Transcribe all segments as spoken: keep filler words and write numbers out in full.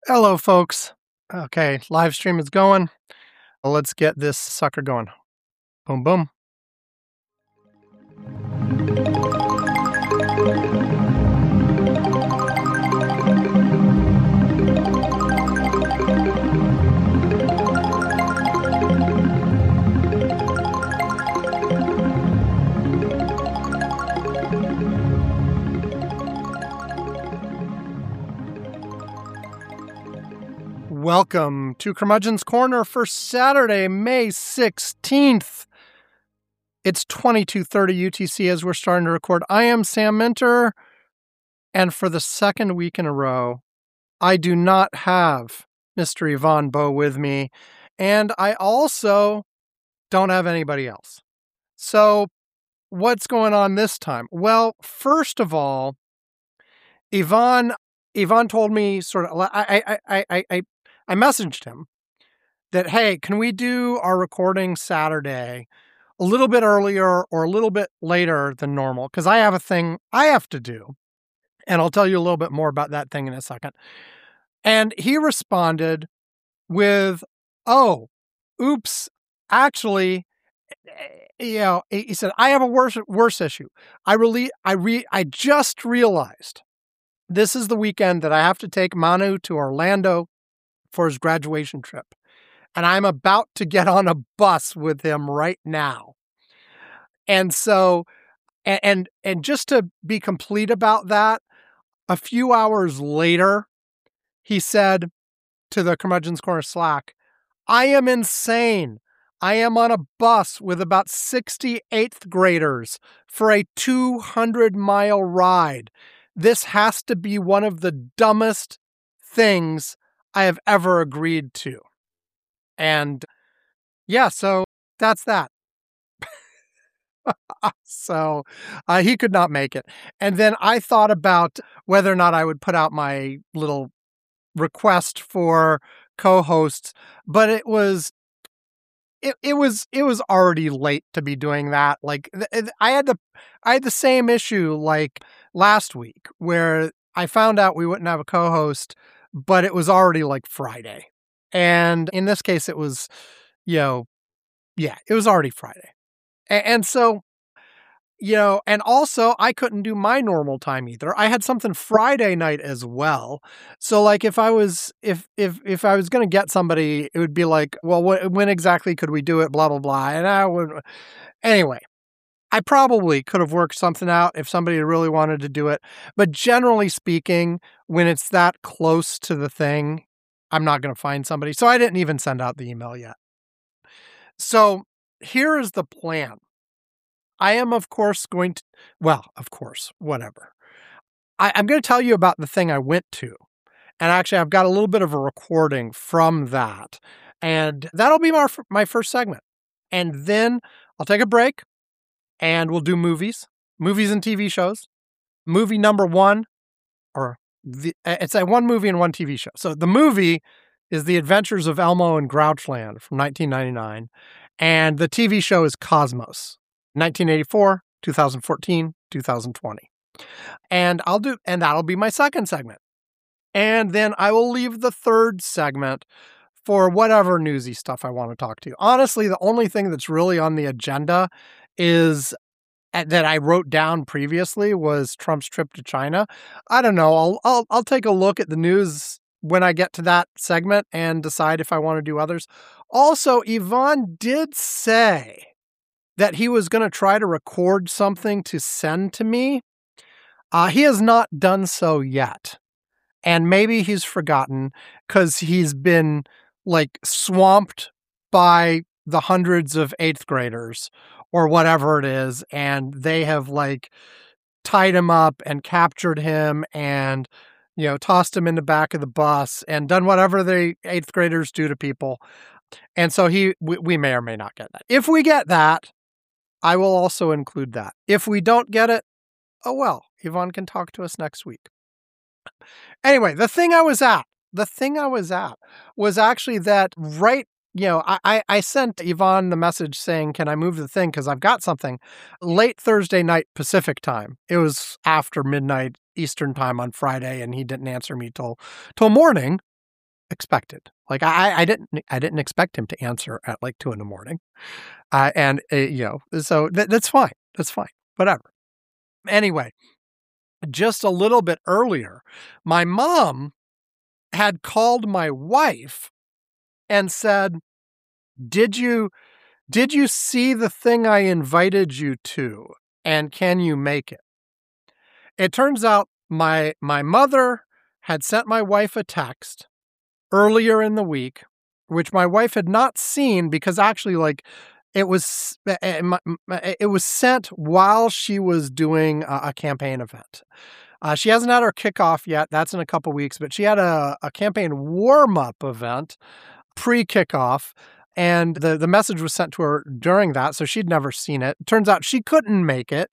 Hello, folks. Okay, live stream is going. Let's get this sucker going. Boom, boom. Welcome to Curmudgeon's Corner for Saturday, May sixteenth. It's twenty-two thirty U T C as we're starting to record. I am Sam Minter, and for the second week in a row, I do not have Mister Yvonne Bowe with me, and I also don't have anybody else. So, what's going on this time? Well, first of all, Yvonne, Yvonne told me sort of, I, I, I, I, I I messaged him that, hey, can we do our recording Saturday a little bit earlier or a little bit later than normal? Because I have a thing I have to do. And I'll tell you a little bit more about that thing in a second. And he responded with, oh, oops, actually, you know, he said, I have a worse, worse issue. I really, I re, I just realized this is the weekend that I have to take Manu to Orlando for his graduation trip. And I'm about to get on a bus with him right now. And so, and, and, and just to be complete about that, a few hours later, he said to the Curmudgeon's Corner Slack, I am insane. I am on a bus with about sixty eighth graders for a two hundred mile ride. This has to be one of the dumbest things I have ever agreed to. And yeah, so that's that. so uh, he could not make it. And then I thought about whether or not I would put out my little request for co-hosts, but it was it, it was it was already late to be doing that. Like I had the I had the same issue like last week where I found out we wouldn't have a co-host, but it was already like Friday. And in this case, it was, you know, yeah, it was already Friday. And, and so, you know, and also I couldn't do my normal time either. I had something Friday night as well. So like if I was, if, if, if I was going to get somebody, it would be like, well, wh- when exactly could we do it? Blah, blah, blah. And I would, anyway, I probably could have worked something out if somebody really wanted to do it. But generally speaking, when it's that close to the thing, I'm not going to find somebody. So I didn't even send out the email yet. So here is the plan. I am, of course, going to, well, of course, whatever. I, I'm going to tell you about the thing I went to. And actually, I've got a little bit of a recording from that. And that'll be my, my first segment. And then I'll take a break and we'll do movies, movies and T V shows. Movie number one, or the, it's a one movie and one T V show. So the movie is The Adventures of Elmo and Grouchland from nineteen ninety-nine. And the T V show is Cosmos, nineteen eighty-four, two thousand fourteen, two thousand twenty. And I'll do, and that'll be my second segment. And then I will leave the third segment for whatever newsy stuff I want to talk to you. Honestly, the only thing that's really on the agenda is that I wrote down previously was Trump's trip to China. I don't know. I'll, I'll, I'll take a look at the news when I get to that segment and decide if I want to do others. Also, Yvonne did say that he was going to try to record something to send to me. Uh, he has not done so yet. And maybe he's forgotten because he's been like swamped by the hundreds of eighth graders or whatever it is. And they have like tied him up and captured him and, you know, tossed him in the back of the bus and done whatever the eighth graders do to people. And so he, we, we may or may not get that. If we get that, I will also include that. If we don't get it, oh well, Yvonne can talk to us next week. Anyway, the thing I was at, the thing I was at was actually that right, you know, I, I sent Yvonne the message saying, can I move the thing? Because I've got something late Thursday night Pacific time. It was after midnight Eastern time on Friday, and he didn't answer me till till morning. expected. Like I, I didn't, I didn't expect him to answer at like two in the morning, uh, and uh, you know, so th- that's fine. That's fine. Whatever. Anyway, just a little bit earlier, my mom had called my wife and said, "Did you, did you see the thing I invited you to? And can you make it?" It turns out my my mother had sent my wife a text earlier in the week, which my wife had not seen because actually, like, it was it was sent while she was doing a, a campaign event. Uh, she hasn't had her kickoff yet. That's in a couple weeks, but she had a, a campaign warm-up event pre-kickoff, and the, the message was sent to her during that, so she'd never seen it. Turns out she couldn't make it,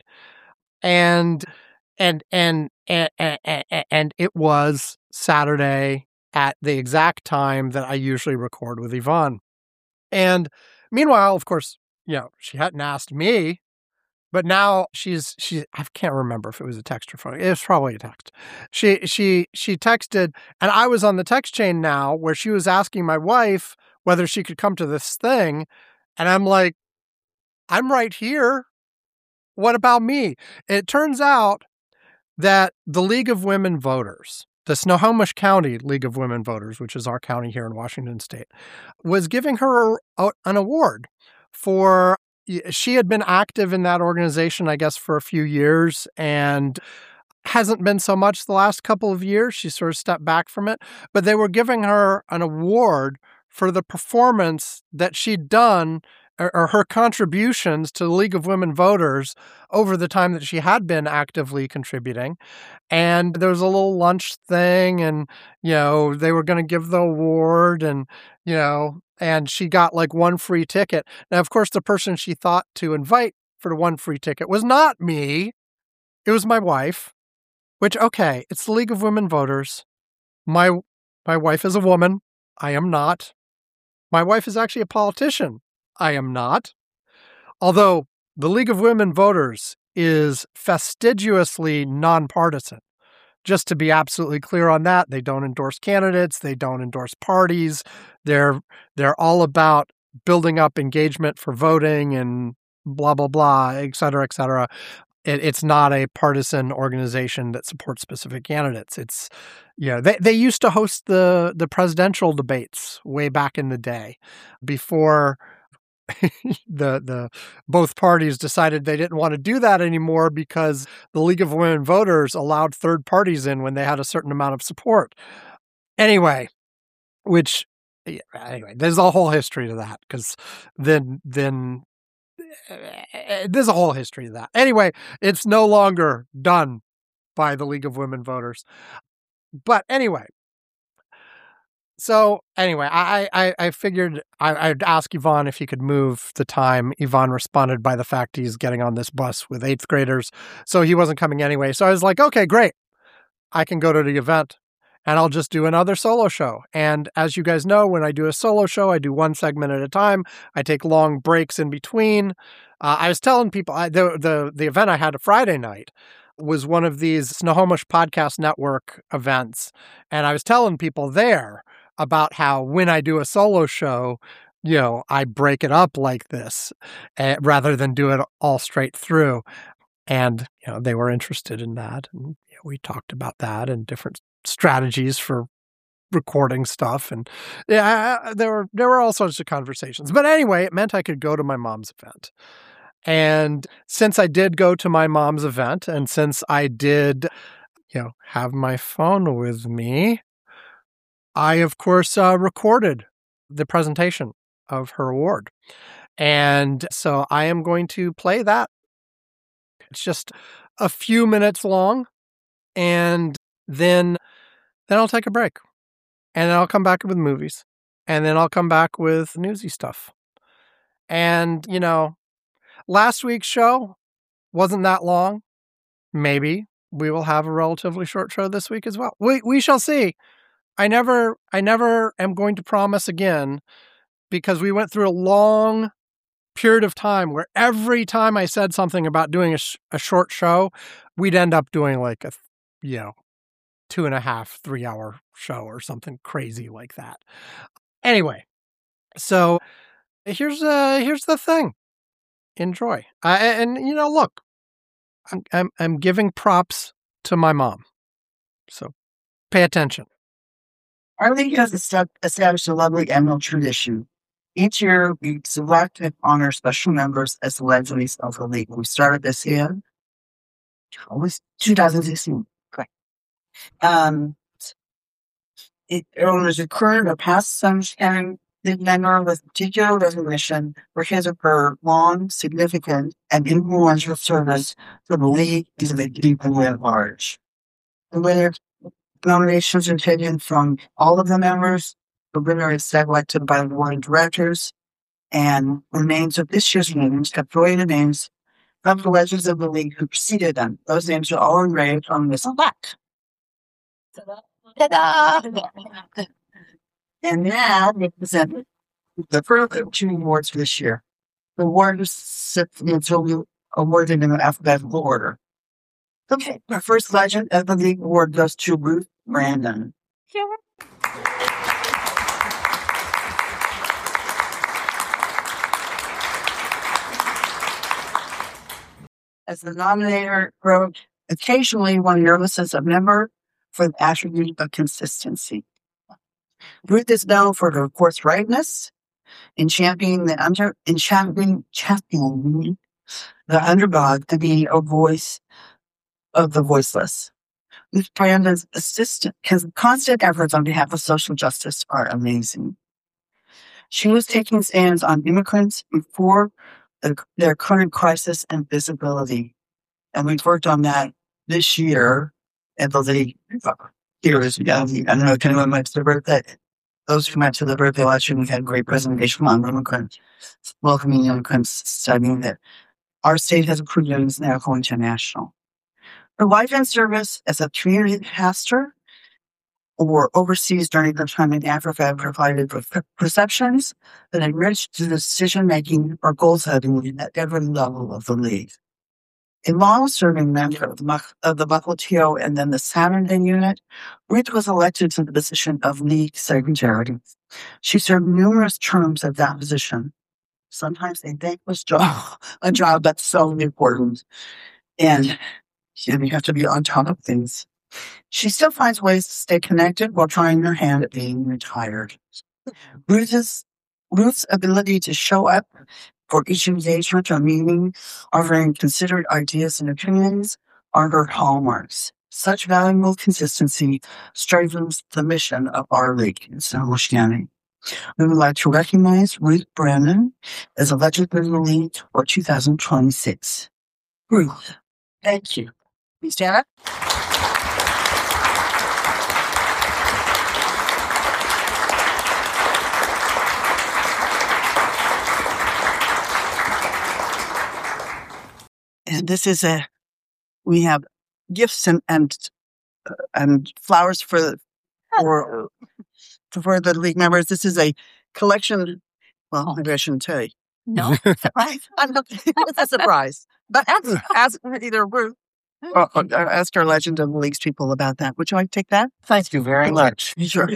and and and and and, and it was Saturday at the exact time that I usually record with Yvonne. And meanwhile, of course, you know, she hadn't asked me, but now she's she I can't remember if it was a text or phone. It was probably a text. She she she texted, and I was on the text chain now where she was asking my wife whether she could come to this thing, and I'm like, I'm right here. What about me? It turns out that the League of Women Voters, the Snohomish County League of Women Voters, which is our county here in Washington State, was giving her a, an award for, she had been active in that organization, I guess, for a few years and hasn't been so much the last couple of years. She sort of stepped back from it, but they were giving her an award for the performance that she'd done or her contributions to the League of Women Voters over the time that she had been actively contributing. And there was a little lunch thing and, you know, they were going to give the award and, you know, and she got like one free ticket. Now, of course, the person she thought to invite for the one free ticket was not me. It was my wife, which, okay, it's the League of Women Voters. My, my wife is a woman. I am not. My wife is actually a politician. I am not. Although the League of Women Voters is fastidiously nonpartisan. Just to be absolutely clear on that, they don't endorse candidates, they don't endorse parties. They're they're all about building up engagement for voting and blah blah blah, et cetera, et cetera. It, it's not a partisan organization that supports specific candidates. It's, you know, they, they used to host the the presidential debates way back in the day before the the both parties decided they didn't want to do that anymore because the League of Women Voters allowed third parties in when they had a certain amount of support. Anyway, which anyway, there's a whole history to that because then then there's a whole history to that. Anyway, it's no longer done by the League of Women Voters. But anyway, So anyway, I I, I figured I, I'd ask Yvonne if he could move the time. Yvonne responded by the fact he's getting on this bus with eighth graders, so he wasn't coming anyway. So I was like, okay, great. I can go to the event and I'll just do another solo show. And as you guys know, when I do a solo show, I do one segment at a time. I take long breaks in between. Uh, I was telling people I, the, the, the event I had a Friday night was one of these Snohomish Podcast Network events. And I was telling people there about how when I do a solo show, you know, I break it up like this uh, rather than do it all straight through. And, you know, they were interested in that. And you know, we talked about that and different strategies for recording stuff. And yeah, there were, there were all sorts of conversations. But anyway, it meant I could go to my mom's event. And since I did go to my mom's event and since I did, you know, have my phone with me, I, of course, uh, recorded the presentation of her award. And so I am going to play that. It's just a few minutes long. And then, then I'll take a break. And then I'll come back with movies. And then I'll come back with newsy stuff. And, you know, last week's show wasn't that long. Maybe we will have a relatively short show this week as well. We we shall see. I never, I never am going to promise again because we went through a long period of time where every time I said something about doing a, sh- a short show, we'd end up doing like a, you know, two and a half, three hour show or something crazy like that. Anyway, so here's uh, here's the thing. Enjoy. Uh, and, you know, look, I'm, I'm, I'm giving props to my mom. So pay attention. Our league has established a lovely annual tradition. Each year, we select and honor special members as the legends of the league. We started this in almost two thousand sixteen. Correct. Um, it, it was a current or past sunshine league member with particular recognition for his or her long, significant, and influential service to the league and to the people at large. The winner nominations are taken from all of the members. The winner is selected by the board of directors, and the names of this year's winners have joined the names of the legends of the league who preceded them. Those names are all engraved on this plaque. Ta-da! And now we present the first of two awards for this year. The awards sit until we awarded in alphabetical order. Okay, our first legend of the league award goes to Ruth Brandon. As the nominator wrote, occasionally one nervous as a member for the attribute of consistency. Ruth is known for her forthrightness in championing the under in championing, championing the underdog and being a voice of the voiceless. Ruth Brandon's assistant has constant efforts on behalf of social justice are amazing. She was taking stands on immigrants before the, their current crisis and visibility. And we've worked on that this year at the league. Here is, I don't know if anyone went to the birthday. Those who went to the birthday last year, we had a great presentation on immigrants, welcoming immigrants, studying that our state has approved and is now going to national. Her life and service as a community pastor or overseas during her time in Africa provided perceptions that enriched the decision-making or goal-setting at every level of the league. A long-serving member of the, of the Mukilteo and then the Saturday unit, Ruth was elected to the position of league secretary. She served numerous terms at that position. Sometimes a thankless job, a job that's so important. And you have to be on top of things. She still finds ways to stay connected while trying her hand at being retired. Ruth's, Ruth's ability to show up for each engagement or meeting, offering considered ideas and opinions, are her hallmarks. Such valuable consistency strengthens the mission of our league in Snohomish County. We would like to recognize Ruth Brandon as a legend of the league for two thousand twenty-six. Ruth, thank you. Please stand up. And this is a, we have gifts and and, uh, and flowers for, for, for the league members. This is a collection. Well, maybe I shouldn't tell you. No, surprise. I'm not, it's a surprise. But ask, ask either Ruth or, or ask our legend of the league's people about that. Would you like to take that? Thank you very much. Sure.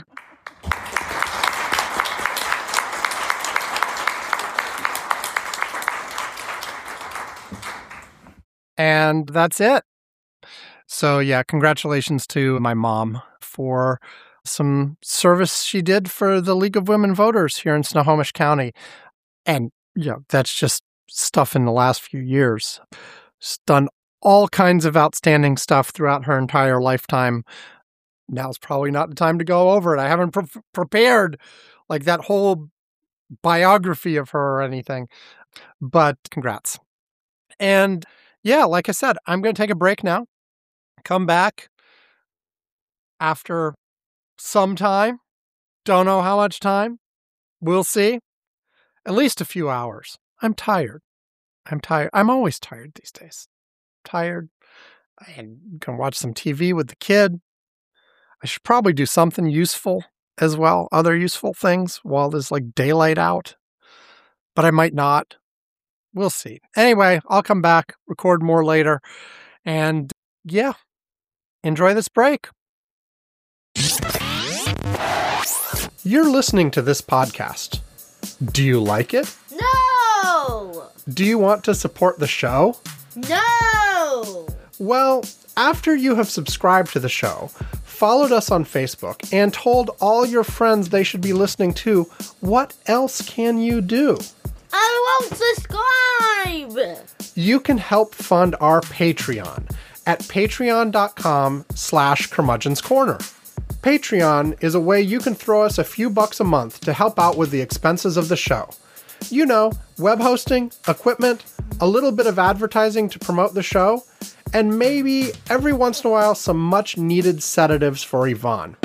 And that's it. So yeah, congratulations to my mom for some service she did for the League of Women Voters here in Snohomish County. And, you know, that's just stuff in the last few years. She's done all kinds of outstanding stuff throughout her entire lifetime. Now's probably not the time to go over it. I haven't pre- prepared like that whole biography of her or anything, but congrats. And yeah, like I said, I'm going to take a break now, come back after some time. Don't know how much time. We'll see. At least a few hours. I'm tired. I'm tired. I'm always tired these days. Tired. I'm going to watch some T V with the kid. I should probably do something useful as well. Other useful things while there's like daylight out. But I might not. We'll see. Anyway, I'll come back, record more later. And yeah, enjoy this break. You're listening to this podcast. Do you like it? No! Do you want to support the show? No! Well, after you have subscribed to the show, followed us on Facebook, and told all your friends they should be listening to, what else can you do? I won't subscribe! You can help fund our Patreon at patreon.com slash curmudgeon's corner. Patreon is a way you can throw us a few bucks a month to help out with the expenses of the show. You know, web hosting, equipment, a little bit of advertising to promote the show, and maybe every once in a while some much needed sedatives for Yvonne.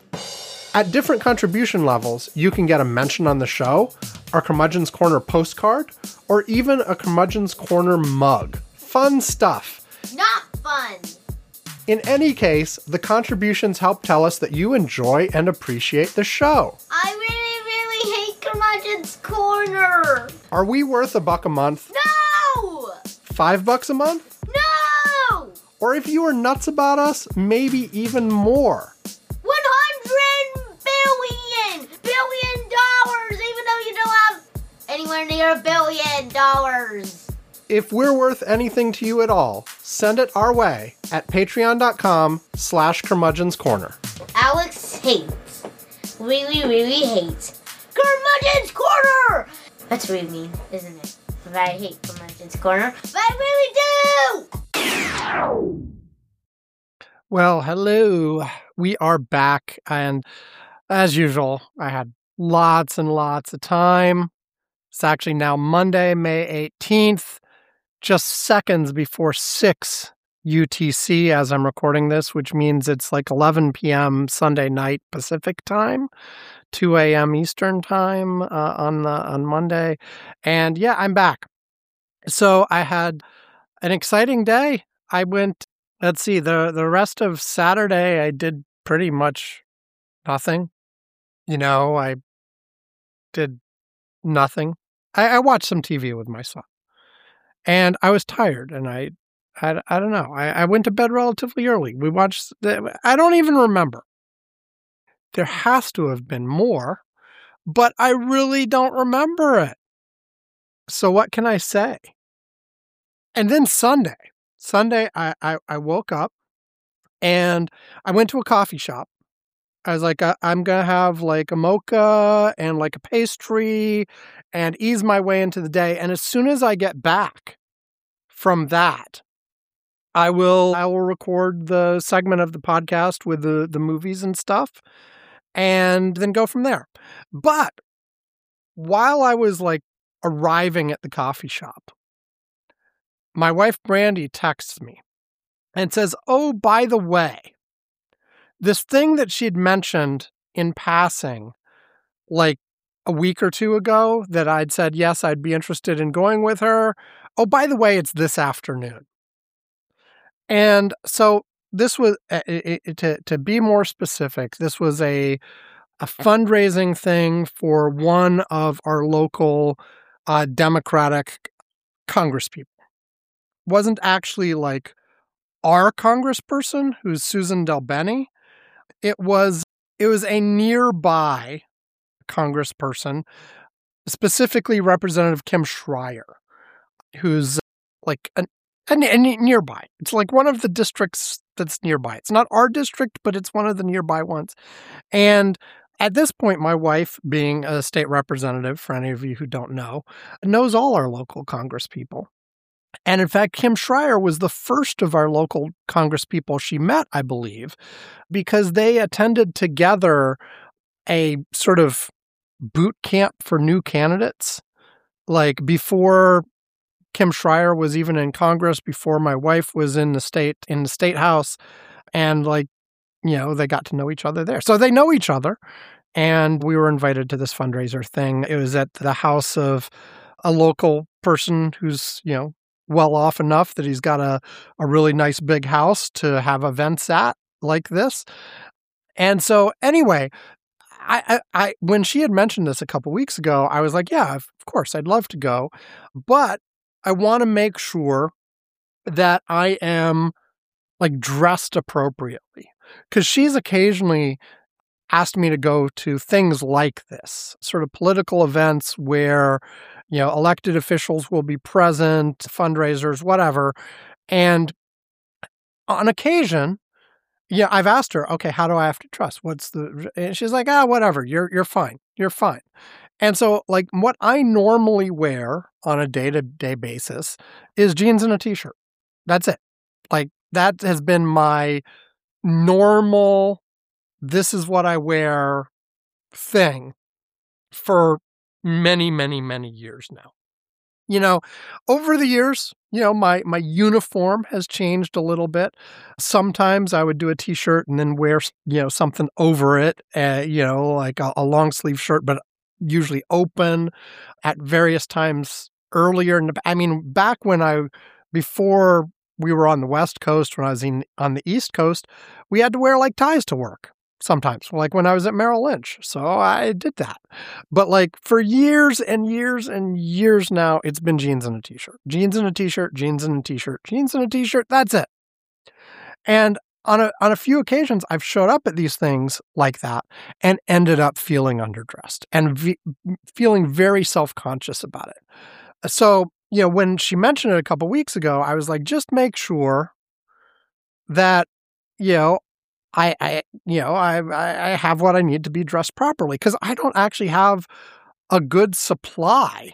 At different contribution levels, you can get a mention on the show, our Curmudgeon's Corner postcard, or even a Curmudgeon's Corner mug. Fun stuff. Not fun! In any case, the contributions help tell us that you enjoy and appreciate the show. I really, really hate Curmudgeon's Corner! Are we worth a buck a month? No! Five bucks a month? No! Or if you are nuts about us, maybe even more. one hundred billion! Billion dollars! Even though you don't have anywhere near a billion dollars! If we're worth anything to you at all, send it our way at patreon.com slash curmudgeon's corner. Alex hates, really, really hates Curmudgeon's Corner! That's really mean, isn't it? But I hate Curmudgeon's Corner, but I really do! Well, hello. We are back, and as usual, I had lots and lots of time. It's actually now Monday, May eighteenth. Just seconds before six U T C as I'm recording this, which means it's like eleven p.m. Sunday night Pacific time, two a.m. Eastern time uh, on the on Monday. And yeah, I'm back. So I had an exciting day. I went, let's see, the, the rest of Saturday, I did pretty much nothing. You know, I did nothing. I, I watched some T V with my son. And I was tired, and I, I, I don't know. I, I went to bed relatively early. We watched, the, I don't even remember. There has to have been more, but I really don't remember it. So what can I say? And then Sunday, Sunday, I, I, I woke up, and I went to a coffee shop. I was like, I, I'm going to have like a mocha and like a pastry and ease my way into the day. And as soon as I get back from that, I will I will record the segment of the podcast with the, the movies and stuff and then go from there. But while I was like arriving at the coffee shop, my wife Brandy texts me and says, oh, by the way, this thing that she'd mentioned in passing, like a week or two ago, that I'd said, yes, I'd be interested in going with her. Oh, by the way, it's this afternoon. And so this was, it, it, to, to be more specific, this was a, a fundraising thing for one of our local uh, Democratic congresspeople. Wasn't actually like our congressperson, who's Susan DelBene. It was it was a nearby congressperson, specifically Representative Kim Schreier, who's like a, a, a nearby. It's like one of the districts that's nearby. It's not our district, but it's one of the nearby ones. And at this point, my wife, being a state representative, for any of you who don't know, knows all our local congresspeople. And in fact, Kim Schreier was the first of our local congresspeople she met, I believe, because they attended together a sort of boot camp for new candidates. Like before Kim Schreier was even in Congress, before my wife was in the state in the state house, and like, you know, they got to know each other there. So they know each other. And we were invited to this fundraiser thing. It was at the house of a local person who's, you know, well off enough that he's got a, a really nice big house to have events at like this. And so anyway, I, I, I when she had mentioned this a couple weeks ago, I was like, yeah, of course, I'd love to go. But I want to make sure that I am like dressed appropriately. because she's occasionally asked me to go to things like this, sort of political events where, you know, elected officials will be present, fundraisers, whatever. And on occasion, yeah, I've asked her, okay, how do I have to trust? What's the, and she's like, ah, whatever, you're, you're fine. You're fine. And so, like, what I normally wear on a day-to-day basis is jeans and a t-shirt. That's it. Like, that has been my normal, this is what I wear thing for many, many, many years now. You know, over the years, you know, my, my uniform has changed a little bit. Sometimes I would do a t-shirt and then wear, you know, something over it, uh, you know, like a, a long sleeve shirt, but usually open at various times earlier. In the, I mean, back when I, before we were on the West Coast, when I was in, on the East Coast, we had to wear like ties to work. Sometimes, like when I was at Merrill Lynch. So I did that. But like for years and years and years now, it's been jeans and a t-shirt. Jeans and a t-shirt, jeans and a t-shirt, jeans and a t-shirt. That's it. And on a on a few occasions, I've showed up at these things like that and ended up feeling underdressed and v- feeling very self-conscious about it. So, you know, when she mentioned it a couple weeks ago, I was like, just make sure that, you know, I, I, you know, I, I have what I need to be dressed properly, because I don't actually have a good supply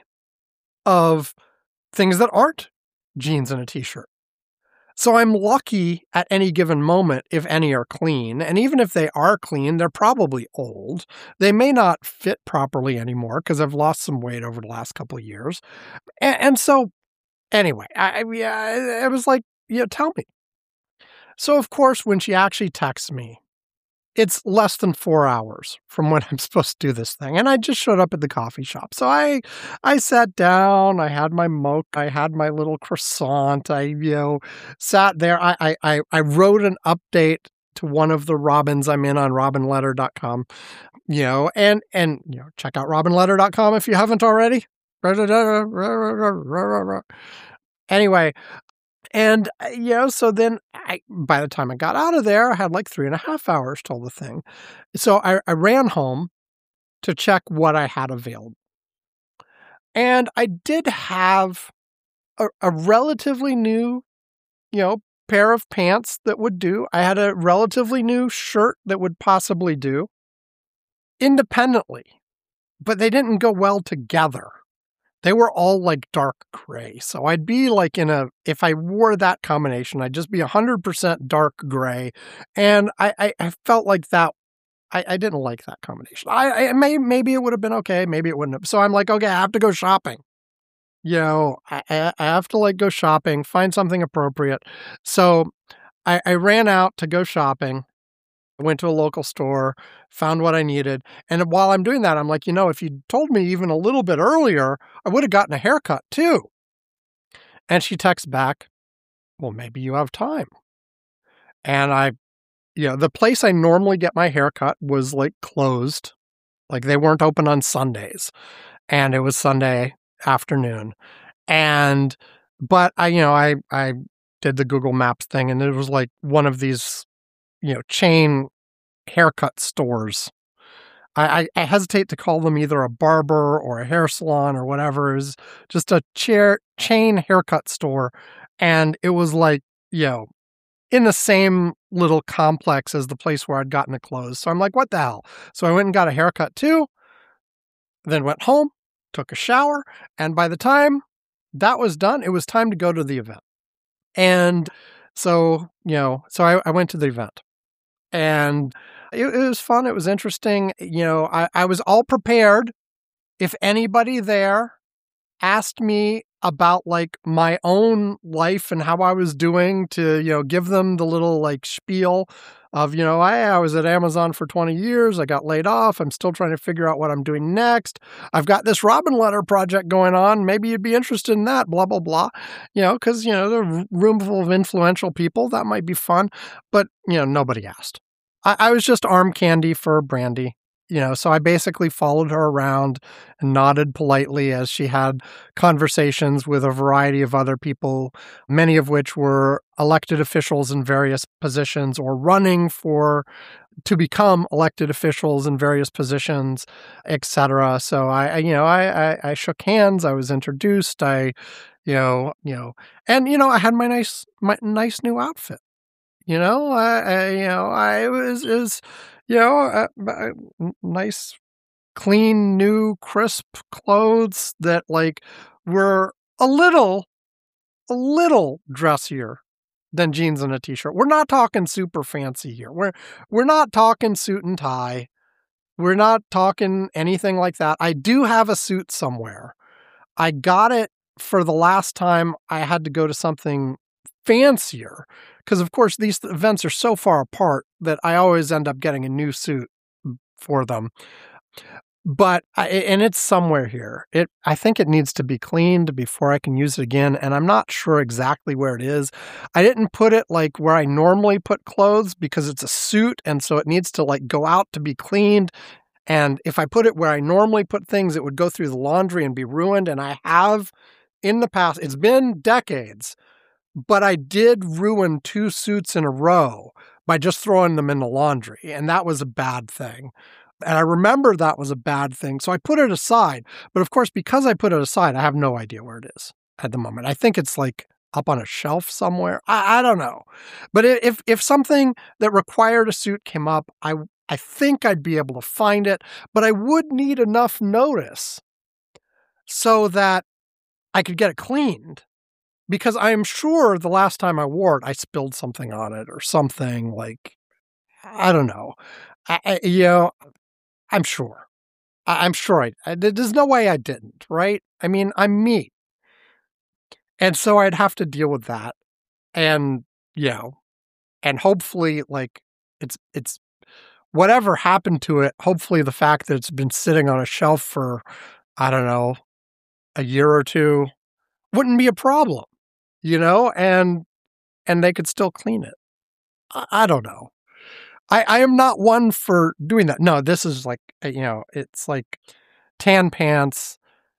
of things that aren't jeans and a t-shirt. So I'm lucky at any given moment if any are clean. And even if they are clean, they're probably old. They may not fit properly anymore because I've lost some weight over the last couple of years. And, and so anyway, I, I, I was like, yeah, tell me. So, of course, when she actually texts me, it's less than four hours from when I'm supposed to do this thing. And I just showed up at the coffee shop. So I I sat down, I had my mocha, I had my little croissant, I, you know, sat there. I, I, I wrote an update to one of the Robins I'm in on robin letter dot com, you know, and, and, you know, check out robin letter dot com if you haven't already. Anyway, and, you know, so then I, by the time I got out of there, I had like three and a half hours till the thing. So I, I ran home to check what I had available. And I did have a, a relatively new, you know, pair of pants that would do. I had a relatively new shirt that would possibly do independently, but they didn't go well together. They were all like dark gray. So I'd be like in a, if I wore that combination, I'd just be one hundred percent dark gray. And I, I, I felt like that, I, I didn't like that combination. I, I may, maybe it would have been okay. Maybe it wouldn't have. So I'm like, okay, I have to go shopping. You know, I, I have to like go shopping, find something appropriate. So I, I ran out to go shopping. I went to a local store, found what I needed. And while I'm doing that, I'm like, you know, if you told me even a little bit earlier, I would have gotten a haircut too. And she texts back, well, maybe you have time. And I, you know, the place I normally get my haircut was like closed. Like they weren't open on Sundays. And it was Sunday afternoon. And, but I, you know, I, I did the Google Maps thing, and it was like one of these, you know, chain haircut stores. I, I, I hesitate to call them either a barber or a hair salon or whatever. It was just a chair, chain haircut store. And it was like, you know, in the same little complex as the place where I'd gotten it closed. So I'm like, what the hell? So I went and got a haircut too, then went home, took a shower. And by the time that was done, it was time to go to the event. And so, you know, so I, I went to the event. And it, it was fun. It was interesting. You know, I, I was all prepared. If anybody there asked me about like my own life and how I was doing, to, you know, give them the little like spiel of, you know, I, I was at Amazon for twenty years. I got laid off. I'm still trying to figure out what I'm doing next. I've got this Robin letter project going on. Maybe you'd be interested in that, blah, blah, blah. You know, because, you know, the room full of influential people, that might be fun. But, you know, nobody asked. I, I was just arm candy for Brandy. you know, so I basically followed her around and nodded politely as she had conversations with a variety of other people, many of which were elected officials in various positions or running for to become elected officials in various positions, et cetera. So I, I you know, I, I, I shook hands. I was introduced. I, you know, you know, and you know, I had my nice, my nice new outfit. You know, I, I you know, I was is, you know, uh, uh, nice, clean, new, crisp clothes that like were a little, a little dressier than jeans and a t-shirt. We're not talking super fancy here. We're we're not talking suit and tie. We're not talking anything like that. I do have a suit somewhere. I got it for the last time I had to go to something fancier because, of course, these events are so far apart that I always end up getting a new suit for them. But, I, and it's somewhere here. It, I think it needs to be cleaned before I can use it again. And I'm not sure exactly where it is. I didn't put it like where I normally put clothes because it's a suit. And so it needs to like go out to be cleaned. And if I put it where I normally put things, it would go through the laundry and be ruined. And I have in the past, it's been decades, but I did ruin two suits in a row by just throwing them in the laundry. And that was a bad thing. And I remember that was a bad thing. So I put it aside. But of course, because I put it aside, I have no idea where it is at the moment. I think it's like up on a shelf somewhere. I, I don't know. But if if something that required a suit came up, I I think I'd be able to find it. But I would need enough notice so that I could get it cleaned. Because I am sure the last time I wore it, I spilled something on it or something like, I don't know. I, I, you know, I'm sure. I, I'm sure I, I, there's no way I didn't, right? I mean, I'm me. And so I'd have to deal with that. And, you know, and hopefully like it's, it's whatever happened to it. Hopefully the fact that it's been sitting on a shelf for, I don't know, a year or two wouldn't be a problem, you know, and, and they could still clean it. I, I don't know. I, I am not one for doing that. No, this is like, you know, it's like tan pants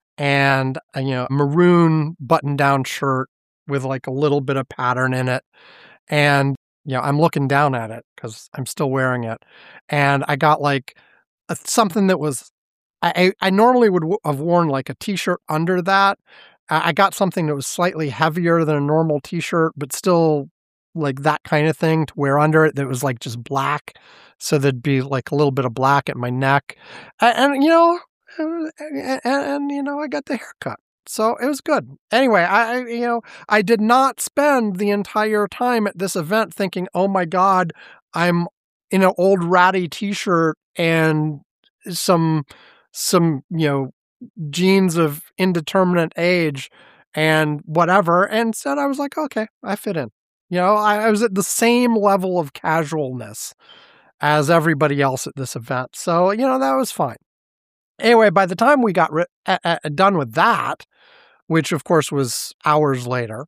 and, you know, maroon button down shirt with like a little bit of pattern in it. And, you know, I'm looking down at it because I'm still wearing it. And I got like a, something that was, I, I normally would w- have worn like a t-shirt under that. I got something that was slightly heavier than a normal t-shirt, but still like that kind of thing to wear under it that was like just black. So there'd be like a little bit of black at my neck. And, and you know, and, and, and, you know, I got the haircut. So it was good. Anyway, I, you know, I did not spend the entire time at this event thinking, oh my God, I'm in an old ratty t-shirt and some, some, you know, jeans of indeterminate age and whatever. And said, I was like, okay, I fit in. You know, I, I was at the same level of casualness as everybody else at this event. So, you know, that was fine. Anyway, by the time we got ri- a- a- done with that, which of course was hours later,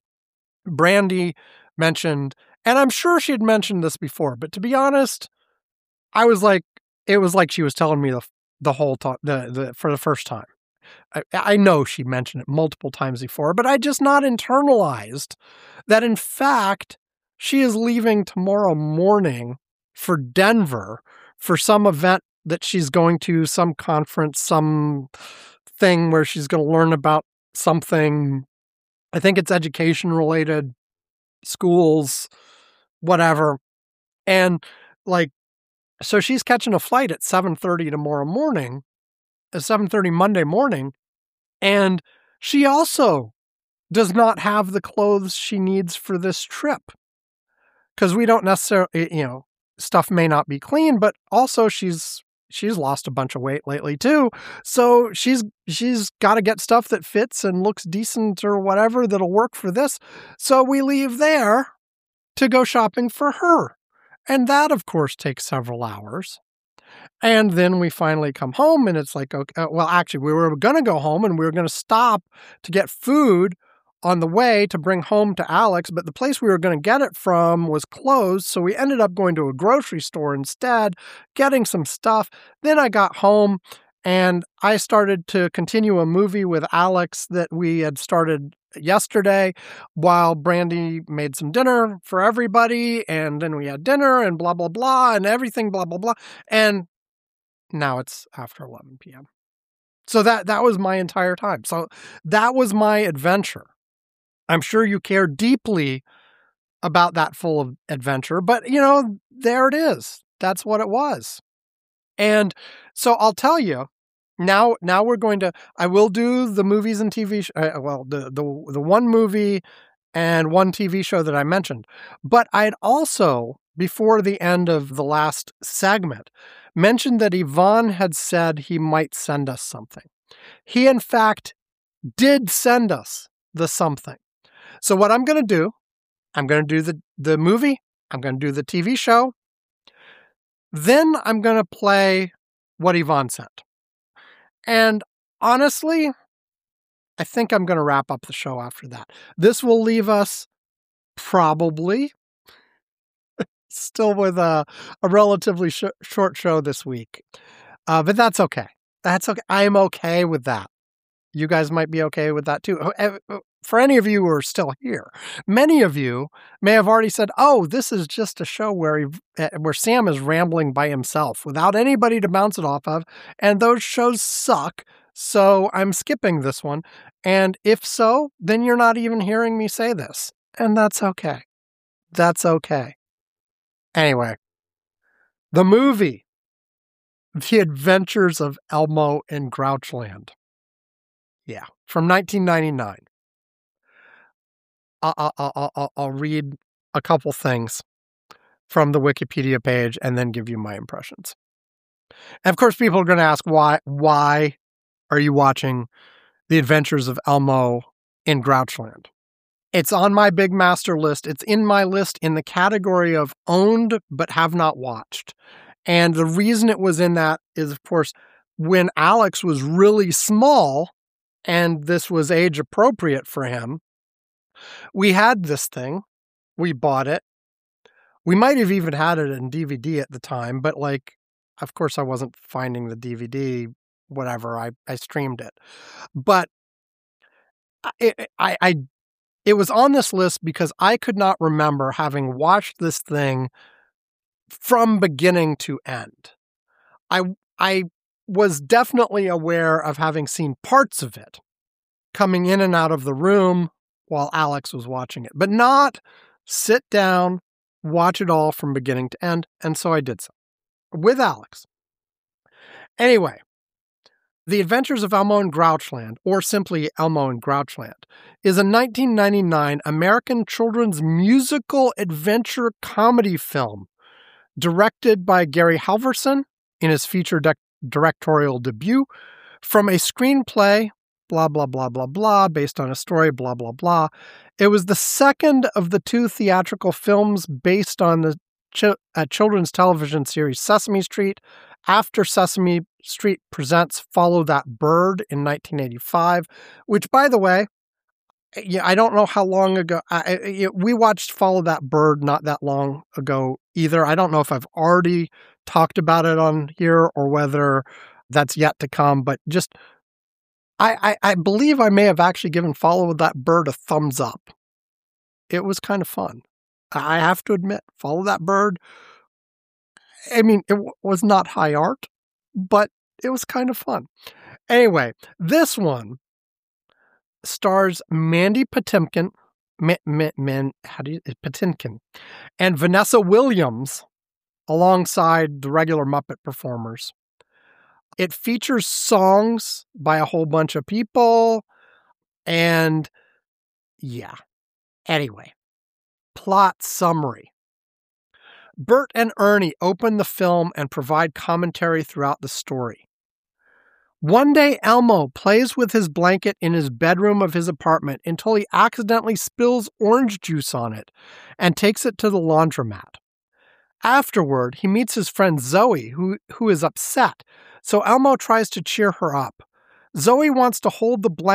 Brandy mentioned, and I'm sure she had mentioned this before, but to be honest, I was like, it was like she was telling me the the whole time, the, the for the first time. I, I know she mentioned it multiple times before, but I just not internalized that, in fact, she is leaving tomorrow morning for Denver for some event that she's going to, some conference, some thing where she's going to learn about something. I think it's education related, schools, whatever. And like, so she's catching a flight at seven thirty tomorrow morning, at seven thirty Monday morning. And she also does not have the clothes she needs for this trip because we don't necessarily, you know, stuff may not be clean, but also she's, she's lost a bunch of weight lately too. So she's, she's got to get stuff that fits and looks decent or whatever that'll work for this. So we leave there to go shopping for her. And that of course takes several hours. And then we finally come home and it's like, okay, well, actually we were going to go home and we were going to stop to get food on the way to bring home to Alex, but the place we were going to get it from was closed, so we ended up going to a grocery store instead, getting some stuff. Then I got home, and I started to continue a movie with Alex that we had started yesterday while Brandy made some dinner for everybody, and then we had dinner and blah, blah, blah, and everything, blah, blah, blah. And now it's after eleven p.m. So that, that was my entire time. So that was my adventure. I'm sure you care deeply about that full of adventure, but, you know, there it is. That's what it was. And so I'll tell you, now now we're going to, I will do the movies and T V, sh- uh, well, the, the, the one movie and one T V show that I mentioned. But I'd also, before the end of the last segment, mentioned that Yvonne had said he might send us something. He, in fact, did send us the something. So what I'm going to do, I'm going to do the, the movie, I'm going to do the T V show, then I'm going to play what Yvonne sent. And honestly, I think I'm going to wrap up the show after that. This will leave us probably still with a, a relatively sh- short show this week. Uh, but that's okay. That's okay. I'm okay with that. You guys might be okay with that too. For any of you who are still here, many of you may have already said, oh, this is just a show where he, where Sam is rambling by himself without anybody to bounce it off of. And those shows suck. So I'm skipping this one. And if so, then you're not even hearing me say this. And that's okay. That's okay. Anyway, the movie, The Adventures of Elmo in Grouchland. Yeah, from nineteen ninety-nine. I'll, I'll, I'll, I'll read a couple things from the Wikipedia page and then give you my impressions. And of course, people are going to ask, why, why are you watching The Adventures of Elmo in Grouchland? It's on my big master list. It's in my list in the category of owned but have not watched. And the reason it was in that is, of course, when Alex was really small and this was age appropriate for him, we had this thing. We bought it. We might have even had it in D V D at the time, but like, of course, I wasn't finding the D V D, whatever. I, I streamed it. But it, I, I, it was on this list because I could not remember having watched this thing from beginning to end. I, I was definitely aware of having seen parts of it coming in and out of the room while Alex was watching it, but not sit down, watch it all from beginning to end. And so I did so with Alex. Anyway, The Adventures of Elmo in Grouchland, or simply Elmo in Grouchland, is a nineteen ninety-nine American children's musical adventure comedy film directed by Gary Halvorson in his feature de- directorial debut from a screenplay, blah, blah, blah, blah, blah, based on a story, blah, blah, blah. It was the second of the two theatrical films based on the ch- uh, children's television series Sesame Street, after Sesame Street Presents Follow That Bird in nineteen eighty-five, which, by the way, yeah, I don't know how long ago. I, I, we watched Follow That Bird not that long ago either. I don't know if I've already talked about it on here or whether that's yet to come, but just I, I, I believe I may have actually given Follow That Bird a thumbs up. It was kind of fun. I have to admit, Follow That Bird, I mean, it w- was not high art, but it was kind of fun. Anyway, this one stars Mandy Patinkin, man, man, man, how do you, Patinkin, and Vanessa Williams alongside the regular Muppet performers. It features songs by a whole bunch of people, and yeah. Anyway, plot summary. Bert and Ernie open the film and provide commentary throughout the story. One day, Elmo plays with his blanket in his bedroom of his apartment until he accidentally spills orange juice on it and takes it to the laundromat. Afterward, he meets his friend Zoe, who, who is upset, so Elmo tries to cheer her up. Zoe wants to hold the blanket,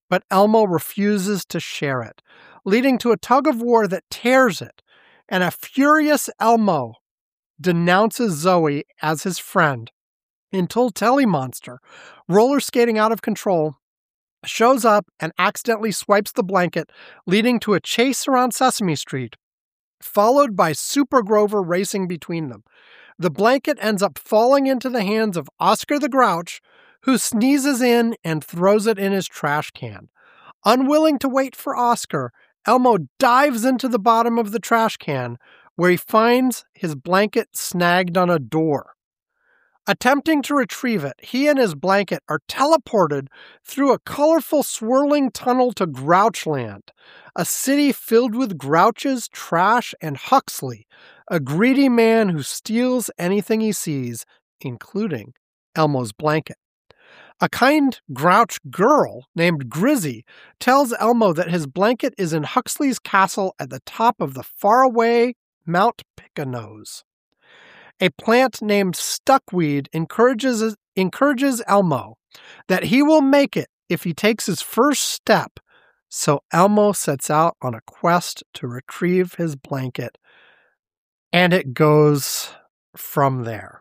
but Elmo refuses to share it, leading to a tug of war that tears it, and a furious Elmo denounces Zoe as his friend until Telly Monster, roller skating out of control, shows up and accidentally swipes the blanket, leading to a chase around Sesame Street, followed by Super Grover racing between them. The blanket ends up falling into the hands of Oscar the Grouch, who sneezes in and throws it in his trash can. Unwilling to wait for Oscar, Elmo dives into the bottom of the trash can, where he finds his blanket snagged on a door. Attempting to retrieve it, he and his blanket are teleported through a colorful swirling tunnel to Grouchland, a city filled with grouches, trash, and Huxley, a greedy man who steals anything he sees, including Elmo's blanket. A kind grouch girl named Grizzy tells Elmo that his blanket is in Huxley's castle at the top of the faraway Mount Picanose. A plant named Stuckweed encourages, encourages Elmo that he will make it if he takes his first step, so Elmo sets out on a quest to retrieve his blanket, and it goes from there.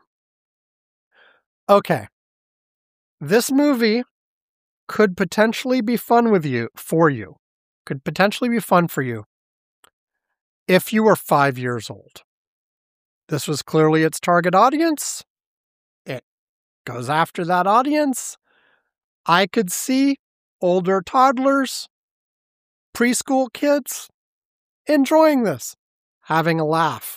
Okay. This movie could potentially be fun with you, for you, could potentially be fun for you if you were five years old. This was clearly its target audience. It goes after that audience. I could see older toddlers, preschool kids enjoying this, having a laugh.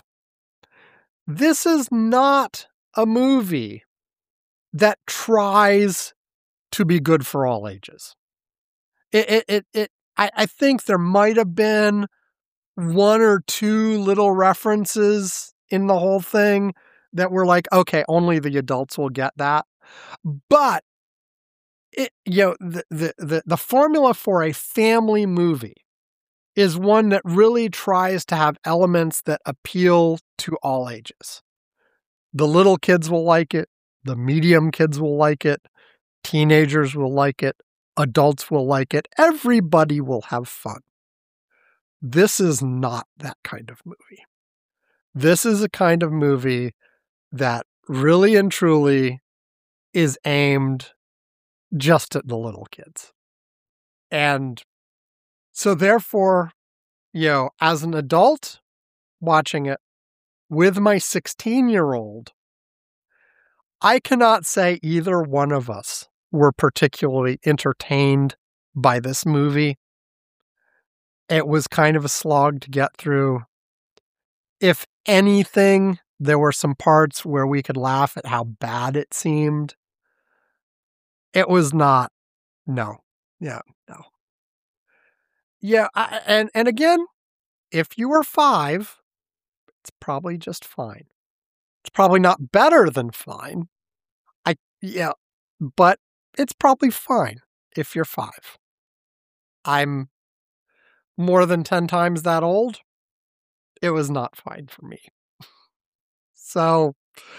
This is not a movie that tries to be good for all ages. It, it, it, it I, I think there might have been one or two little references in the whole thing that were like, okay, only the adults will get that. But it, you know, the, the, the, the formula for a family movie is one that really tries to have elements that appeal to all ages. The little kids will like it. The medium kids will like it. Teenagers will like it. Adults will like it. Everybody will have fun. This is not that kind of movie. This is a kind of movie that really and truly is aimed just at the little kids. And so therefore, you know, as an adult watching it with my sixteen-year-old, I cannot say either one of us were particularly entertained by this movie. It was kind of a slog to get through. If anything, there were some parts where we could laugh at how bad it seemed. It was not, no, yeah, no. Yeah, I, and, and again, if you were five, it's probably just fine. It's probably not better than fine. I, yeah, but it's probably fine if you're five. I'm more than ten times that old. It was not fine for me. So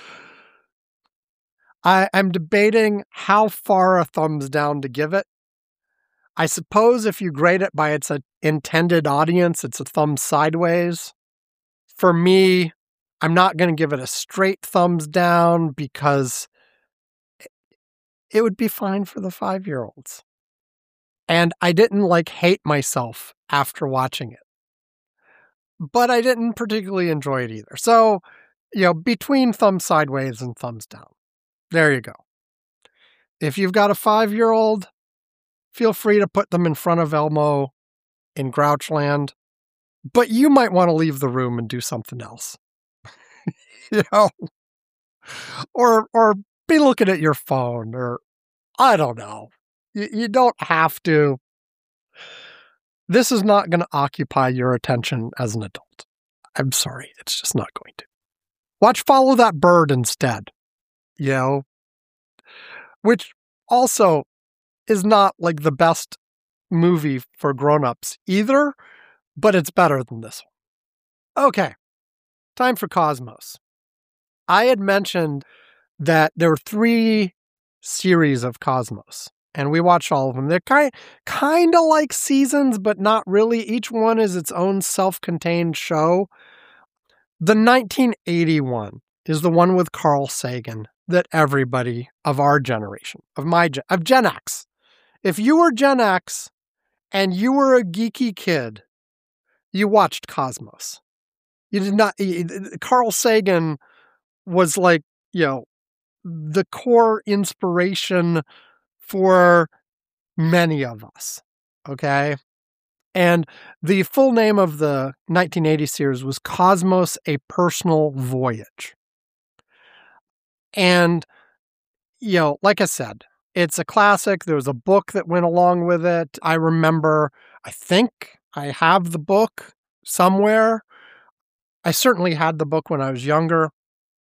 I, I'm debating how far a thumbs down to give it. I suppose if you grade it by its intended audience, it's a thumb sideways. For me, I'm not going to give it a straight thumbs down because it would be fine for the five-year-olds. And I didn't like hate myself after watching it. But I didn't particularly enjoy it either. So, you know, between thumbs sideways and thumbs down. There you go. If you've got a five-year-old, feel free to put them in front of Elmo in Grouchland. But you might want to leave the room and do something else. You know? Or, or be looking at your phone, or I don't know. You, you don't have to. This is not going to occupy your attention as an adult. I'm sorry. It's just not going to. Watch Follow That Bird instead. You know? Which also is not like the best movie for grown-ups either, but it's better than this one. Okay. Time for Cosmos. I had mentioned that there were three series of Cosmos, and we watched all of them. They're kind kind of like seasons, but not really. Each one is its own self-contained show. The nineteen eighty one is the one with Carl Sagan that everybody of our generation, of my gen- of Gen X, if you were Gen X and you were a geeky kid, you watched Cosmos. You did not. Carl Sagan was like, you know, the core inspiration for many of us. Okay. And the full name of the nineteen eighty series was Cosmos: A Personal Voyage. And, you know, like I said, it's a classic. There was a book that went along with it. I remember, I think I have the book somewhere. I certainly had the book when I was younger.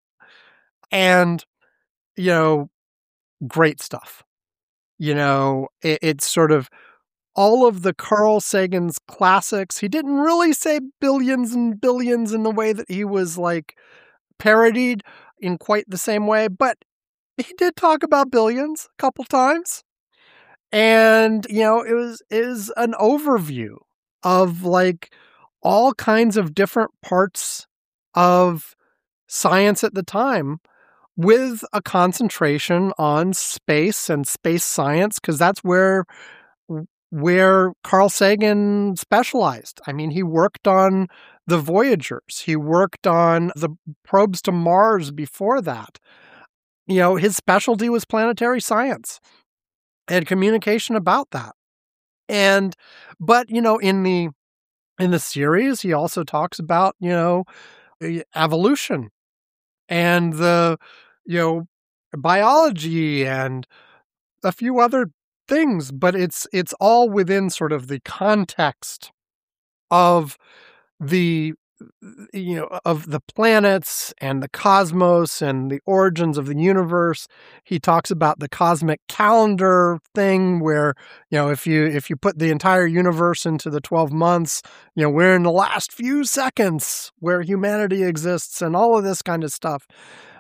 And, you know, great stuff. You know, it, it's sort of all of the Carl Sagan's classics. He didn't really say billions and billions in the way that he was like parodied in quite the same way, but he did talk about billions a couple times. And, you know, it was is an overview of like all kinds of different parts of science at the time, with a concentration on space and space science, because that's where where Carl Sagan specialized. I mean, he worked on the Voyagers. He worked on the probes to Mars before that. You know, his specialty was planetary science and communication about that. And, but, you know, in the, in the series, he also talks about, you know, evolution and the, you know, biology and a few other things, but it's it's all within sort of the context of the, you know, of the planets and the cosmos and the origins of the universe. He talks about the cosmic calendar thing where, you know, if you if you put the entire universe into the twelve months, you know, we're in the last few seconds where humanity exists and all of this kind of stuff.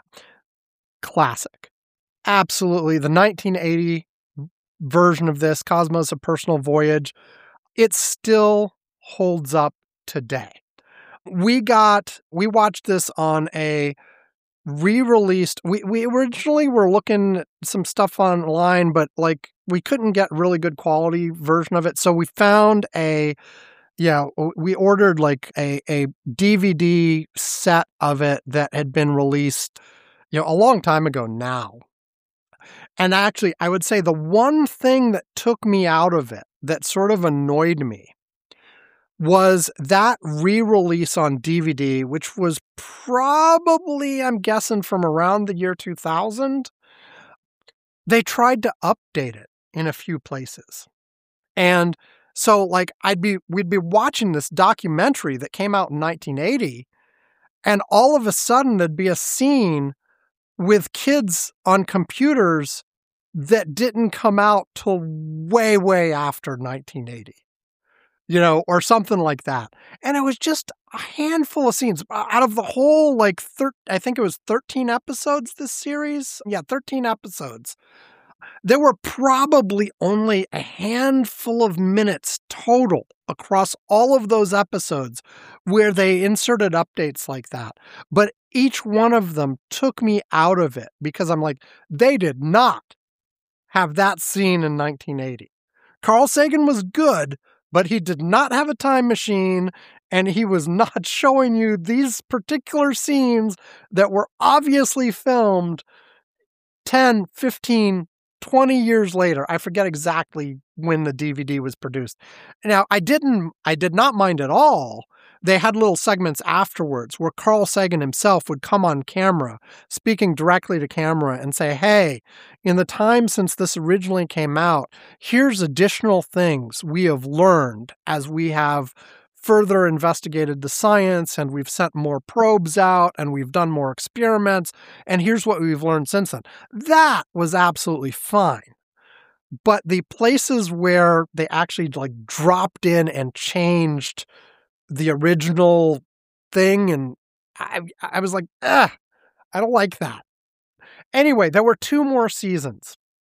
Classic. Absolutely. The nineteen eighty version of this, Cosmos: A Personal Voyage, it still holds up today. We got, we watched this on a re-released, we, we originally were looking at some stuff online, but like we couldn't get really good quality version of it. So we found a, yeah, we ordered like a, a D V D set of it that had been released, you know, a long time ago now. And actually, I would say the one thing that took me out of it, that sort of annoyed me, was that re-release on D V D, which was probably, I'm guessing, from around the year two thousand. They tried to update it in a few places. And so, like, I'd be, we'd be watching this documentary that came out in nineteen eighty, and all of a sudden there'd be a scene with kids on computers that didn't come out till way, way after nineteen eighty, you know, or something like that. And it was just a handful of scenes out of the whole, like, thir- I think it was thirteen episodes, this series. Yeah, thirteen episodes. There were probably only a handful of minutes total across all of those episodes where they inserted updates like that. But each one of them took me out of it because I'm like, they did not have that scene in nineteen eighty. Carl Sagan was good, but he did not have a time machine, and he was not showing you these particular scenes that were obviously filmed ten, fifteen, twenty years later. I forget exactly when the D V D was produced. Now, I didn't, I did not mind at all. They had little segments afterwards where Carl Sagan himself would come on camera, speaking directly to camera and say, hey, in the time since this originally came out, here's additional things we have learned as we have further investigated the science and we've sent more probes out and we've done more experiments. And here's what we've learned since then. That was absolutely fine. But the places where they actually like dropped in and changed the original thing, and I, I was like, ah, I don't like that. Anyway, there were two more seasons.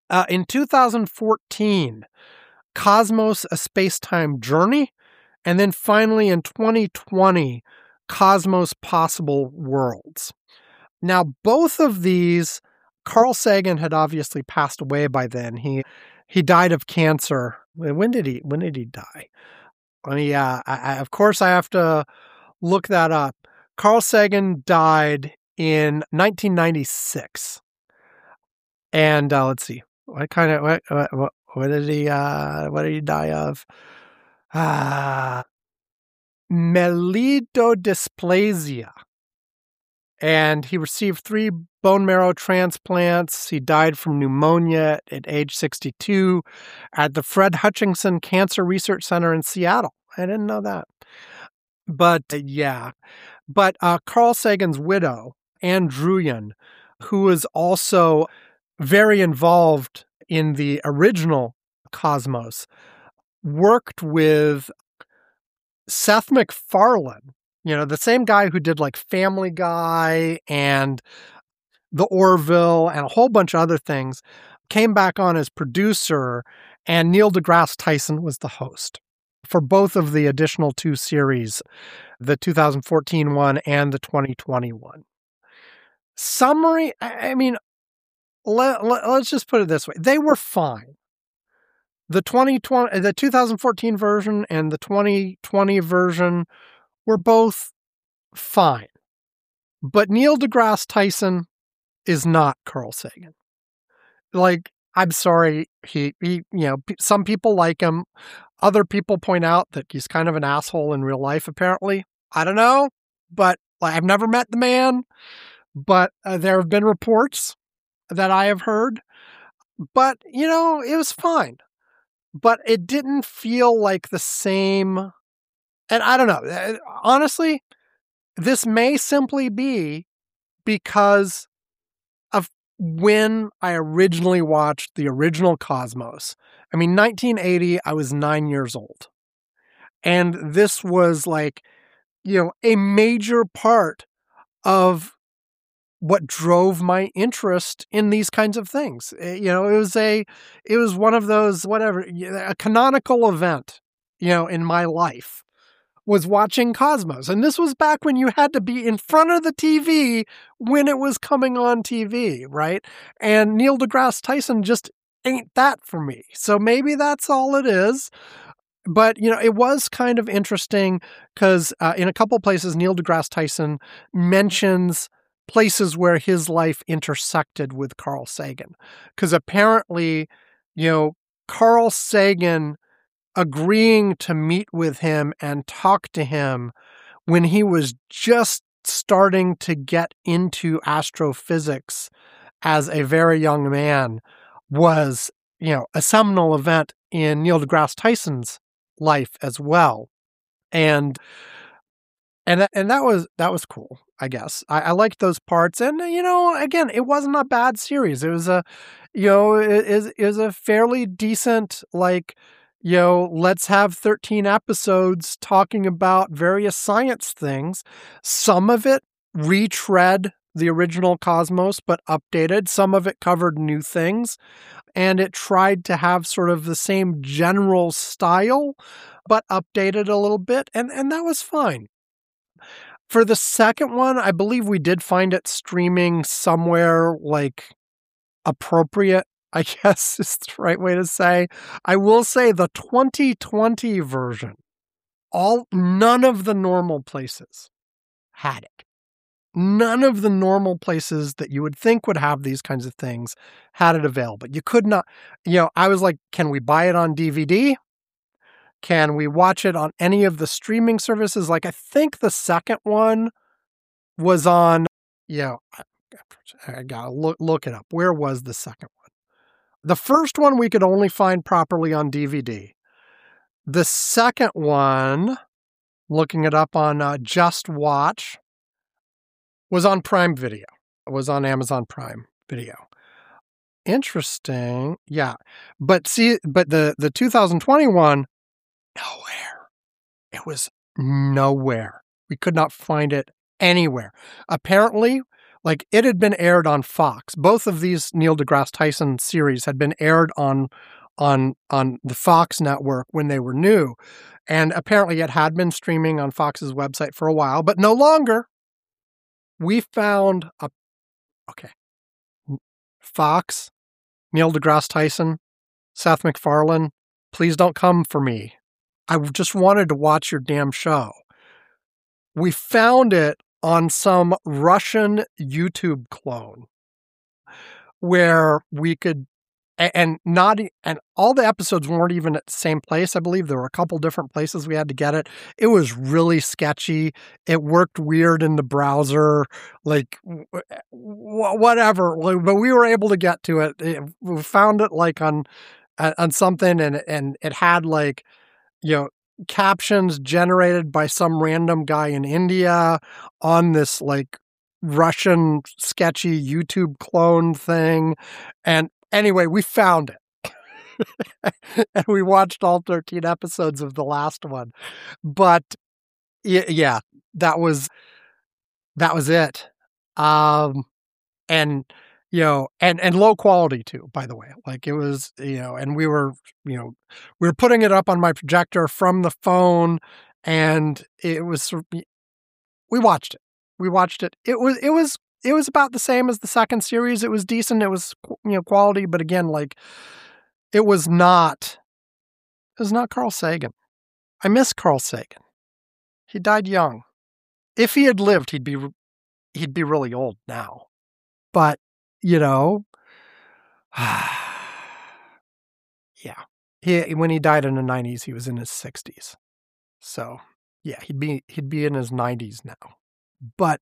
Uh, in two thousand fourteen, Cosmos: A Space-Time Journey, and then finally in twenty twenty, Cosmos: Possible Worlds. Now, both of these, Carl Sagan had obviously passed away by then. He he died of cancer. When did he when did he die? I mean, yeah, I, I, of course I have to look that up. Carl Sagan died in nineteen ninety-six. And uh, let's see, what kind of what what, what did he uh, what did he die of? Ah, myelodysplasia. And he received three bone marrow transplants. He died from pneumonia at age sixty-two at the Fred Hutchinson Cancer Research Center in Seattle. I didn't know that. But uh, yeah, but uh, Carl Sagan's widow, Anne Druyan, who was also very involved in the original Cosmos, worked with Seth MacFarlane, you know, the same guy who did like Family Guy and The Orville and a whole bunch of other things, came back on as producer, and Neil deGrasse Tyson was the host for both of the additional two series, the two thousand fourteen one and the twenty twenty one. Summary, I mean, let, let, let's just put it this way. They were fine. The twenty twenty, the two thousand fourteen version and the twenty twenty version were both fine. But Neil deGrasse Tyson is not Carl Sagan. Like, I'm sorry, he, he, you know, some people like him. Other people point out that he's kind of an asshole in real life, apparently. I don't know, but like, I've never met the man, but uh, there have been reports that I have heard. But, you know, it was fine. But it didn't feel like the same. And I don't know. Honestly, this may simply be because of when I originally watched the original Cosmos. I mean, nineteen eighty, I was nine years old. And this was like, you know, a major part of what drove my interest in these kinds of things. You know, it was a, it was one of those, whatever, a canonical event, you know, in my life was watching Cosmos. And this was back when you had to be in front of the T V when it was coming on T V, right? And Neil deGrasse Tyson just ain't that for me. So maybe that's all it is. But, you know, it was kind of interesting because uh, in a couple places, Neil deGrasse Tyson mentions places where his life intersected with Carl Sagan. Because apparently, you know, Carl Sagan agreeing to meet with him and talk to him when he was just starting to get into astrophysics as a very young man was, you know, a seminal event in Neil deGrasse Tyson's life as well. And And that, and that was that was cool, I guess. I, I liked those parts, and you know, again, it wasn't a bad series. It was a, you know, it is it was a fairly decent, like, you know, let's have thirteen episodes talking about various science things. Some of it retread the original Cosmos, but updated. Some of it covered new things, and it tried to have sort of the same general style, but updated a little bit, and and that was fine. For the second one, I believe we did find it streaming somewhere like appropriate, I guess is the right way to say. I will say the twenty twenty version, all none of the normal places had it. None of the normal places that you would think would have these kinds of things had it available. You could not, you know, I was like, can we buy it on D V D? Can we watch it on any of the streaming services? Like, I think the second one was on, you know, I gotta look, look it up. Where was the second one? The first one we could only find properly on D V D. The second one, looking it up on uh, Just Watch, was on Prime Video. It was on Amazon Prime Video. Interesting. Yeah. But see, but the, the two thousand twenty-one, nowhere. It was nowhere. We could not find it anywhere. Apparently, Like, it had been aired on Fox. Both of these Neil deGrasse Tyson series had been aired on on on the Fox network when they were new. And apparently it had been streaming on Fox's website for a while, but no longer. We found a okay. Fox, Neil deGrasse Tyson, Seth MacFarlane, please don't come for me. I just wanted to watch your damn show. We found it on some Russian YouTube clone where we could, and not, and all the episodes weren't even at the same place. I believe there were a couple different places we had to get it. It was really sketchy. It worked weird in the browser, like whatever. But we were able to get to it. We found it like on on something, and and it had like, you know, captions generated by some random guy in India on this like Russian sketchy YouTube clone thing. And anyway, we found it. And we watched all thirteen episodes of the last one. But yeah, that was that was it. Um and you know, and, and low quality too, by the way. Like it was, you know, and we were, you know, we were putting it up on my projector from the phone, and it was, we watched it. We watched it. It was, it was, it was about the same as the second series. It was decent. It was, you know, quality, but again, like it was not, it was not Carl Sagan. I miss Carl Sagan. He died young. If he had lived, he'd be, he'd be really old now. But, you know, yeah, he, when he died in the nineties, he was in his sixties. So yeah, he'd be, he'd be in his nineties now, but,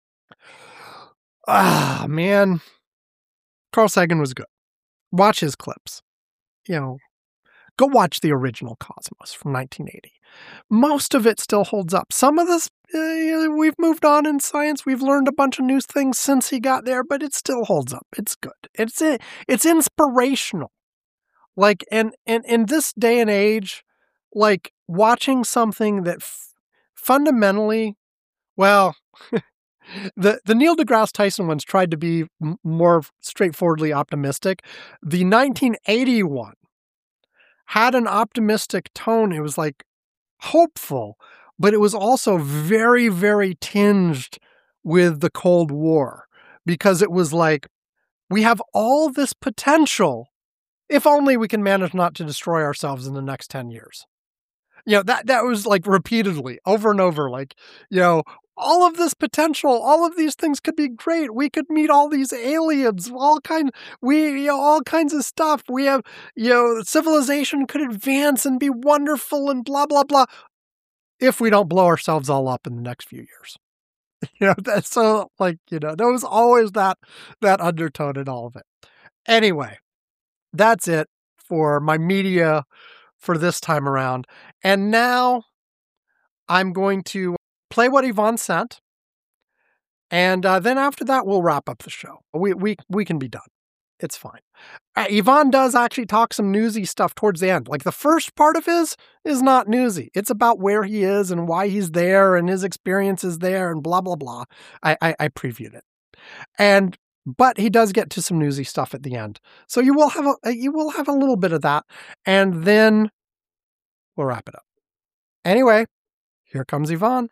ah, man, Carl Sagan was good. Watch his clips, you know, go watch the original Cosmos from nineteen eighty. Most of it still holds up. Some of this, uh, we've moved on in science. We've learned a bunch of new things since he got there, but it still holds up. It's good. It's it's inspirational. Like, and, and in this day and age, like watching something that f- fundamentally, well, the, the Neil deGrasse Tyson ones tried to be m- more straightforwardly optimistic. The nineteen eighty one had an optimistic tone. It was like hopeful, but it was also very, very tinged with the Cold War, because it was like, we have all this potential if only we can manage not to destroy ourselves in the next ten years. You know, that, that was like repeatedly over and over, like, you know, all of this potential, all of these things could be great. We could meet all these aliens, all kind, we, you know, all kinds of stuff. We have, you know, civilization could advance and be wonderful and blah, blah, blah, if we don't blow ourselves all up in the next few years. You know, that's so like, you know, there was always that, that undertone in all of it. Anyway, that's it for my media for this time around. And now I'm going to play what Yvonne sent. And uh, then after that, we'll wrap up the show. We we we can be done. It's fine. Uh, Yvonne does actually talk some newsy stuff towards the end. Like the first part of his is not newsy. It's about where he is and why he's there and his experiences there and blah, blah, blah. I, I, I previewed it. And but he does get to some newsy stuff at the end. So you will have a you will have a little bit of that. And then we'll wrap it up. Anyway, here comes Yvonne.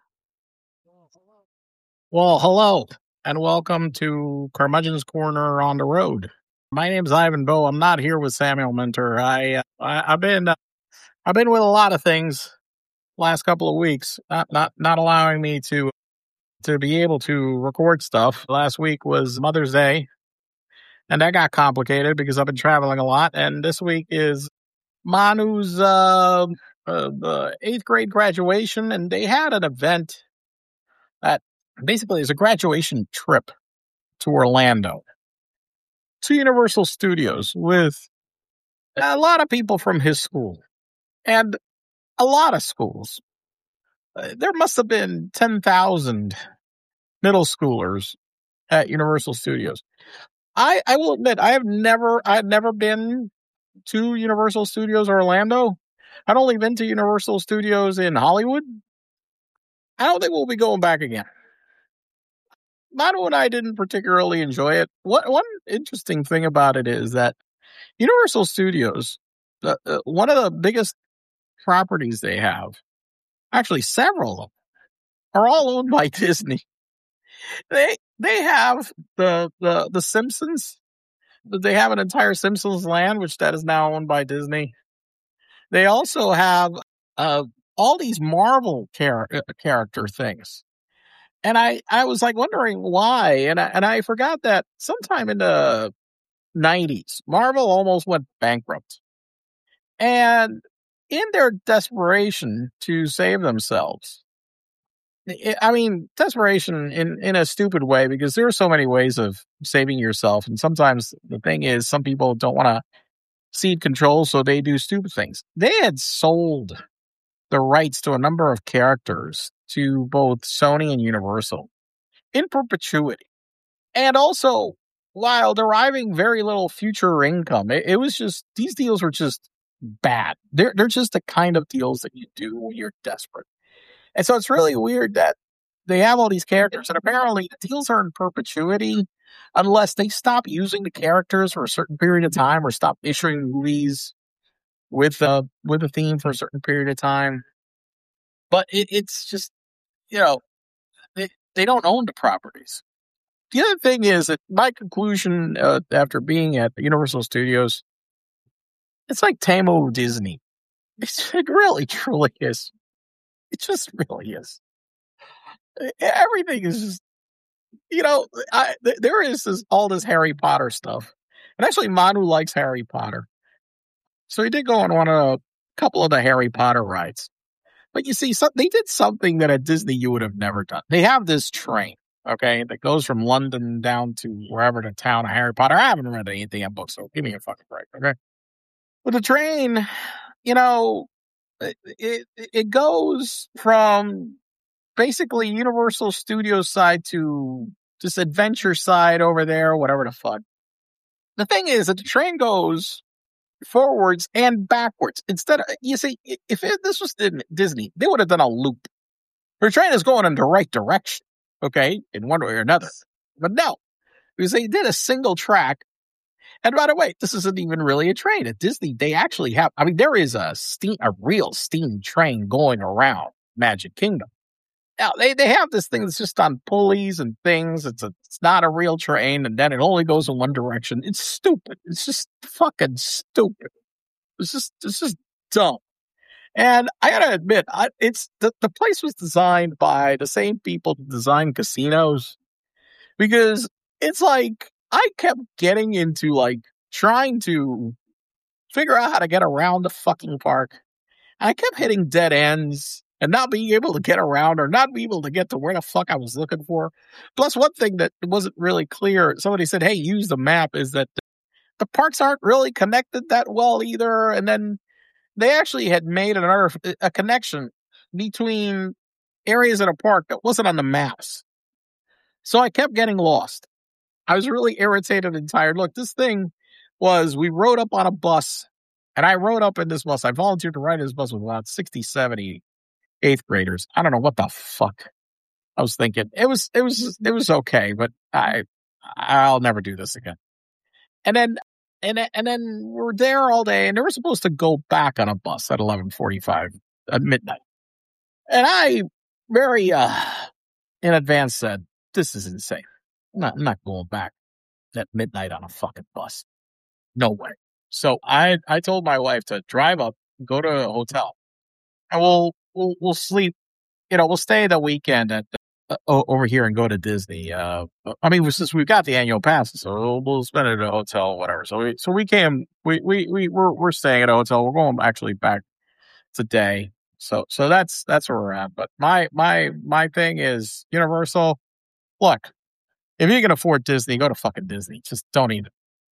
Well, hello, and welcome to Curmudgeon's Corner on the Road. My name's Ivan Bowe. I'm not here with Samuel Minter. I, uh, I I've been uh, I've been with a lot of things last couple of weeks, not not not allowing me to to be able to record stuff. Last week was Mother's Day, and that got complicated because I've been traveling a lot. And this week is Manu's uh, uh, uh, eighth grade graduation, and they had an event that basically is a graduation trip to Orlando, to Universal Studios, with a lot of people from his school and a lot of schools. Uh, there must have been ten thousand middle schoolers at Universal Studios. I, I will admit, I have never, I've never been to Universal Studios Orlando. I've only been to Universal Studios in Hollywood. I don't think we'll be going back again. Manu and I didn't particularly enjoy it. What one interesting thing about it is that Universal Studios, the, uh, one of the biggest properties they have, actually several of them, are all owned by Disney. They they have the the the Simpsons. They have an entire Simpsons land, which that is now owned by Disney. They also have uh, all these Marvel char- character things. And I, I was like wondering why. And I, and I forgot that sometime in the nineties, Marvel almost went bankrupt. And in their desperation to save themselves, it, I mean, desperation in, in a stupid way, because there are so many ways of saving yourself. And sometimes the thing is, some people don't want to cede control, so they do stupid things. They had sold the rights to a number of characters to both Sony and Universal in perpetuity. And also, while deriving very little future income, it, it was just, these deals were just bad. They're, they're just the kind of deals that you do when you're desperate. And so it's really weird that they have all these characters, and apparently the deals are in perpetuity unless they stop using the characters for a certain period of time or stop issuing movies with uh with a theme for a certain period of time. But it, it's just, you know, they, they don't own the properties. The other thing is that my conclusion uh, after being at Universal Studios, it's like Tamo Disney. It's, it really, truly is. It just really is. Everything is just, you know, I, th- there is this, all this Harry Potter stuff. And actually, Manu likes Harry Potter. So he did go on one of a couple of the Harry Potter rides. But you see, so, they did something that at Disney you would have never done. They have this train, okay, that goes from London down to wherever the town of Harry Potter. I haven't read anything in books, so give me a fucking break, okay? But the train, you know, it, it, it goes from basically Universal Studios side to this adventure side over there, whatever the fuck. The thing is that the train goes forwards and backwards. Instead of, you see, if it, this was Disney, they would have done a loop. The train is going in the right direction, okay, in one way or another. But no, because they did a single track. And by the way, this isn't even really a train. At Disney, they actually have, I mean, there is a steam, a real steam train going around Magic Kingdom. Now, they, they have this thing that's just on pulleys and things. It's a, it's not a real train, and then it only goes in one direction. It's stupid. It's just fucking stupid. It's just, it's just dumb. And I gotta admit, I, it's the, the place was designed by the same people that design casinos, because it's like I kept getting into like trying to figure out how to get around the fucking park. And I kept hitting dead ends and not being able to get around or not being able to get to where the fuck I was looking for. Plus, one thing that wasn't really clear, somebody said, hey, use the map, is that the parks aren't really connected that well either. And then they actually had made another a connection between areas of the park that wasn't on the maps. So I kept getting lost. I was really irritated and tired. Look, this thing was, we rode up on a bus, and I rode up in this bus. I volunteered to ride this bus with about sixty, seventy eighth graders. I don't know what the fuck I was thinking. It was, it was, it was okay, but I, I'll never do this again. And then, and then, and then we're there all day, and they were supposed to go back on a bus at eleven forty-five at midnight. And I very, uh, in advance said, this is insane. I'm not, I'm not going back at midnight on a fucking bus. No way. So I, I told my wife to drive up, go to a hotel, and we'll, we'll, we'll sleep, you know, we'll stay the weekend at, uh, over here and go to Disney. Uh, I mean, since we've got the annual passes, so we'll, we'll spend it at a hotel, whatever. So we, so we came, we, we, we, we're, we're staying at a hotel. We're going actually back today. So, so that's, that's where we're at. But my, my, my thing is Universal. Look, if you can afford Disney, go to fucking Disney. Just don't eat it.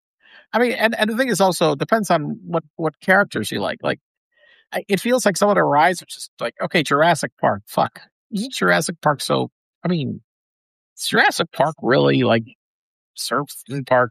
I mean, and, and the thing is also, depends on what, what characters you like. Like, I, it feels like some of the rides are just like, okay, Jurassic Park, fuck. Isn't Jurassic Park so, I mean, is Jurassic Park really like surf theme park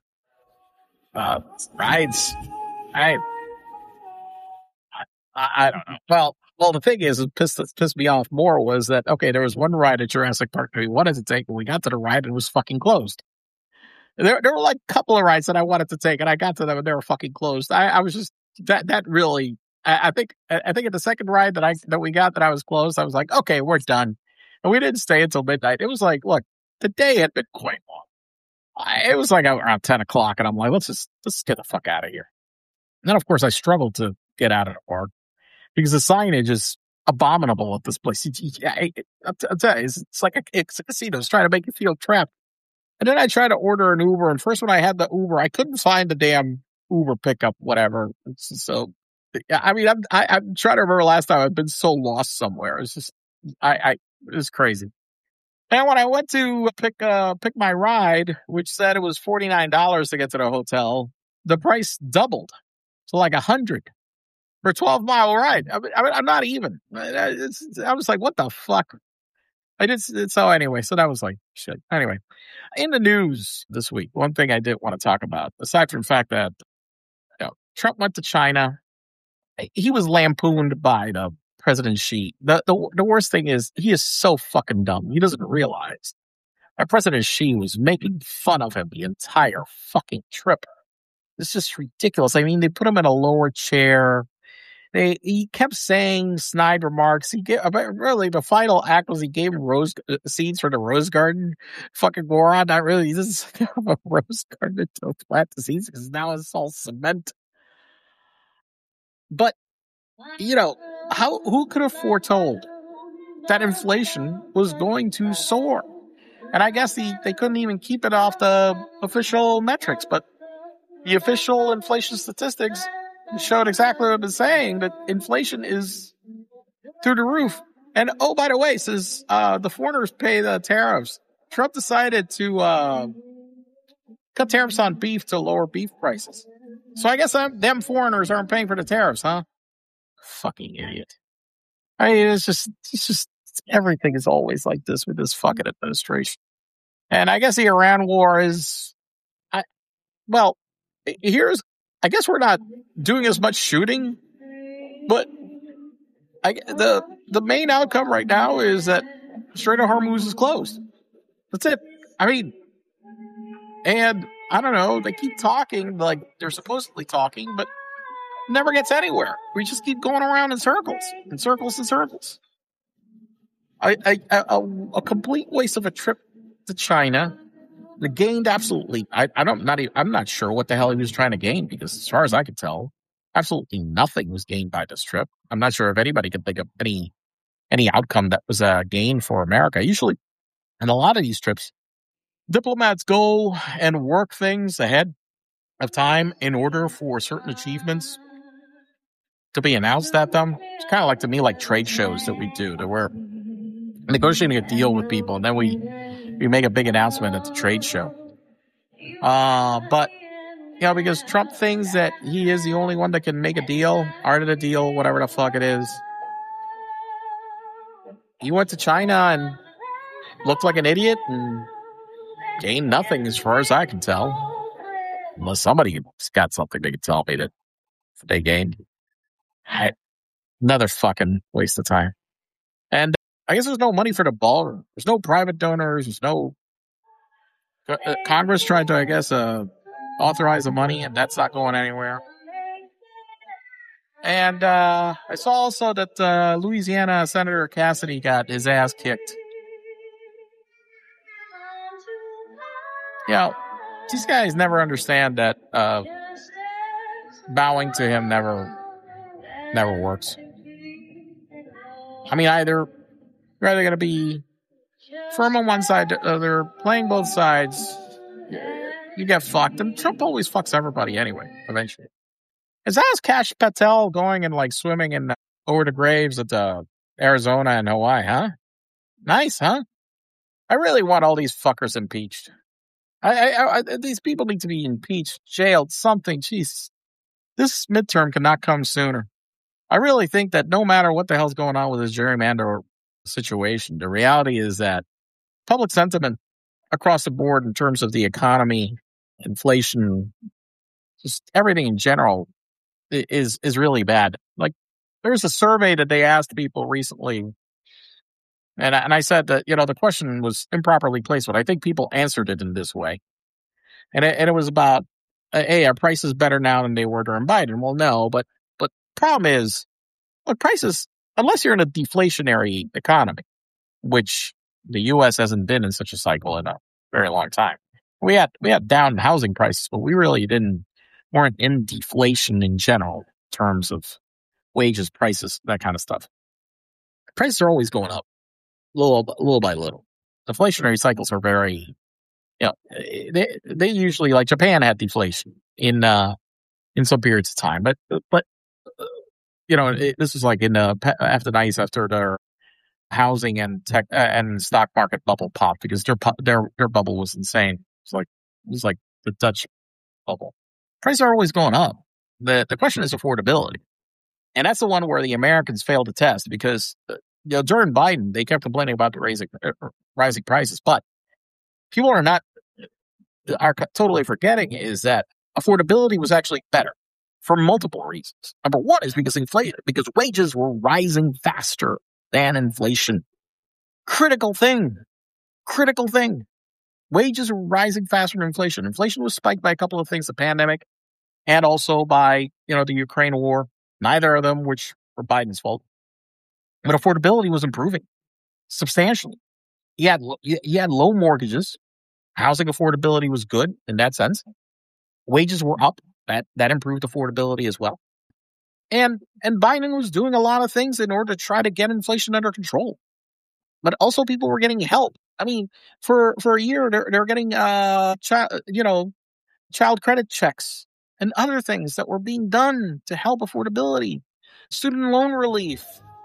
uh, rides? I, I, I don't know. Well, Well, the thing is, it pissed, pissed me off more was that, okay, there was one ride at Jurassic Park that we wanted to take, and we got to the ride, and it was fucking closed. There, there were like a couple of rides that I wanted to take, and I got to them, and they were fucking closed. I, I was just, that that really, I, I think I think at the second ride that I that we got that I was closed, I was like, okay, we're done. And we didn't stay until midnight. It was like, look, the day had been quite long. I, it was like around ten o'clock, and I'm like, let's just, let's get the fuck out of here. And then, of course, I struggled to get out of the park because the signage is abominable at this place. I, I, I'll tell you, it's, it's like a, it's a casino. It's trying to make you feel trapped. And then I tried to order an Uber, and first when I had the Uber, I couldn't find the damn Uber pickup, whatever. It's so, I mean, I'm, I, I'm trying to remember last time I've been so lost somewhere. It's just, I, I, it was crazy. And when I went to pick, uh, pick my ride, which said it was forty-nine dollars to get to the hotel, the price doubled to like a hundred for a twelve mile ride. I mean, I'm not even, it's, I was like, what the fuck? I did. So anyway, so that was like shit. Anyway, in the news this week, one thing I did want to talk about, aside from the fact that you know, Trump went to China, he was lampooned by the President Xi. The, the the worst thing is he is so fucking dumb. He doesn't realize that President Xi was making fun of him the entire fucking trip. It's just ridiculous. I mean, they put him in a lower chair. They he kept saying snide remarks. He gave really the final act was he gave him rose uh, seeds for the rose garden. Fucking moron! Not really. He doesn't have a rose garden to plant the seeds because now it's all cement. But you know how? Who could have foretold that inflation was going to soar? And I guess the, they couldn't even keep it off the official metrics, but the official inflation statistics showed exactly what I've been saying, that inflation is through the roof. And oh, by the way, says uh, the foreigners pay the tariffs. Trump decided to uh, cut tariffs on beef to lower beef prices. So I guess I'm, them foreigners aren't paying for the tariffs, huh? Fucking idiot. I mean, it's just, it's just, everything is always like this with this fucking administration. And I guess the Iran war is, I, well, here's, I guess we're not doing as much shooting, but I, the the main outcome right now is that Strait of Hormuz is closed. That's it. I mean, and I don't know, they keep talking like they're supposedly talking, but never gets anywhere. We just keep going around in circles, in circles and circles. I, I, a, a complete waste of a trip to China. They gained absolutely. I, I don't. Not. Even, I'm not sure what the hell he was trying to gain because, as far as I could tell, absolutely nothing was gained by this trip. I'm not sure if anybody could think of any any outcome that was a gain for America. Usually, in a lot of these trips, diplomats go and work things ahead of time in order for certain achievements to be announced at them. It's kind of like to me like trade shows that we do, that we're negotiating a deal with people, and then we. We make a big announcement at the trade show. Uh, but, you know, because Trump thinks that he is the only one that can make a deal, art of the deal, whatever the fuck it is. He went to China and looked like an idiot and gained nothing as far as I can tell. Unless somebody's got something they can tell me that they gained. I, another fucking waste of time. And I guess there's no money for the ballroom. There's no private donors. There's no... Uh, Congress tried to, I guess, uh, authorize the money, and that's not going anywhere. And uh, I saw also that uh, Louisiana Senator Cassidy got his ass kicked. You know, these guys never understand that uh, bowing to him never, never works. I mean, either... You're either going to be firm on one side, uh, they're playing both sides, you get fucked. And Trump always fucks everybody anyway, eventually. Is that Kash Patel going and like swimming in over the graves at uh, Arizona and Hawaii, huh? Nice, huh? I really want all these fuckers impeached. I, I, I, these people need to be impeached, jailed, something. Jeez. This midterm cannot come sooner. I really think that no matter what the hell's going on with this gerrymander situation, the reality is that public sentiment across the board in terms of the economy, inflation, just everything in general is is really bad. Like there's a survey that they asked people recently. And I, and I said that, you know, the question was improperly placed, but I think people answered it in this way. And it, and it was about, uh, hey, are prices better now than they were during Biden? Well, no, but but problem is, look, prices, unless you're in a deflationary economy, which the U S hasn't been in such a cycle in a very long time. We had we had down housing prices, but we really didn't weren't in deflation in general in terms of wages, prices, that kind of stuff. Prices are always going up, little little by little. Deflationary cycles are very, you know, they they usually, like Japan had deflation in uh in some periods of time, but but uh, you know, it, this was like in uh, after the nineties, after their housing and tech uh, and stock market bubble popped, because their their their bubble was insane. It's like it was like the Dutch bubble. Prices are always going up. the The question is affordability, and that's the one where the Americans failed to test, because uh, you know, during Biden they kept complaining about the rising uh, rising prices, but people are not are totally forgetting is that affordability was actually better for multiple reasons. Number one is because inflation, because wages were rising faster than inflation. Critical thing. Critical thing. Wages were rising faster than inflation. Inflation was spiked by a couple of things, the pandemic, and also by, you know, the Ukraine war. Neither of them, which were Biden's fault. But affordability was improving substantially. He had, he had low mortgages. Housing affordability was good in that sense. Wages were up. That that improved affordability as well. And and Biden was doing a lot of things in order to try to get inflation under control. But also people were getting help. I mean, for, for a year, they're, they're getting, uh, chi- you know, child credit checks and other things that were being done to help affordability. Student loan relief,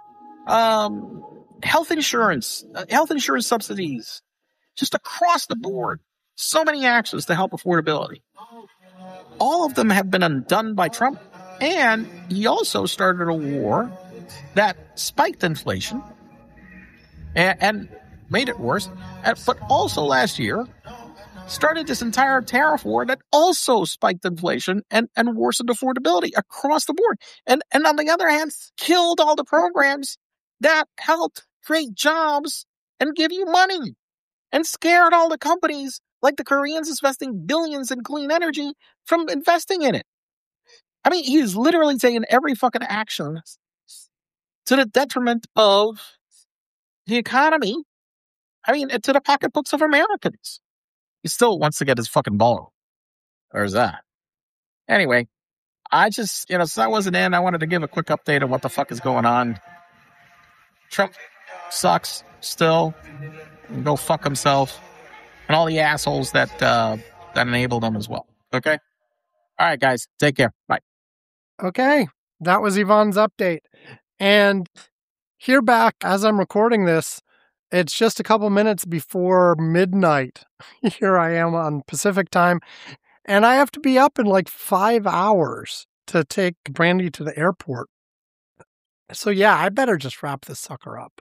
um, health insurance, uh, health insurance subsidies, just across the board. So many actions to help affordability. All of them have been undone by Trump. And he also started a war that spiked inflation and, and made it worse. And, but also last year started this entire tariff war that also spiked inflation and, and worsened affordability across the board. And, and on the other hand, killed all the programs that helped create jobs and give you money, and scared all the companies like the Koreans investing billions in clean energy from investing in it. I mean, he's literally taking every fucking action to the detriment of the economy. I mean, to the pocketbooks of Americans. He still wants to get his fucking ball. There's that. Anyway, I just, you know, since I wasn't in, I wanted to give a quick update on what the fuck is going on. Trump sucks still. Go fuck himself. And all the assholes that uh, that enabled him as well. Okay? All right, guys. Take care. Bye. Okay. That was Yvonne's update. And here back, as I'm recording this, it's just a couple minutes before midnight. Here I am on Pacific time. And I have to be up in like five hours to take Brandy to the airport. So yeah, I better just wrap this sucker up.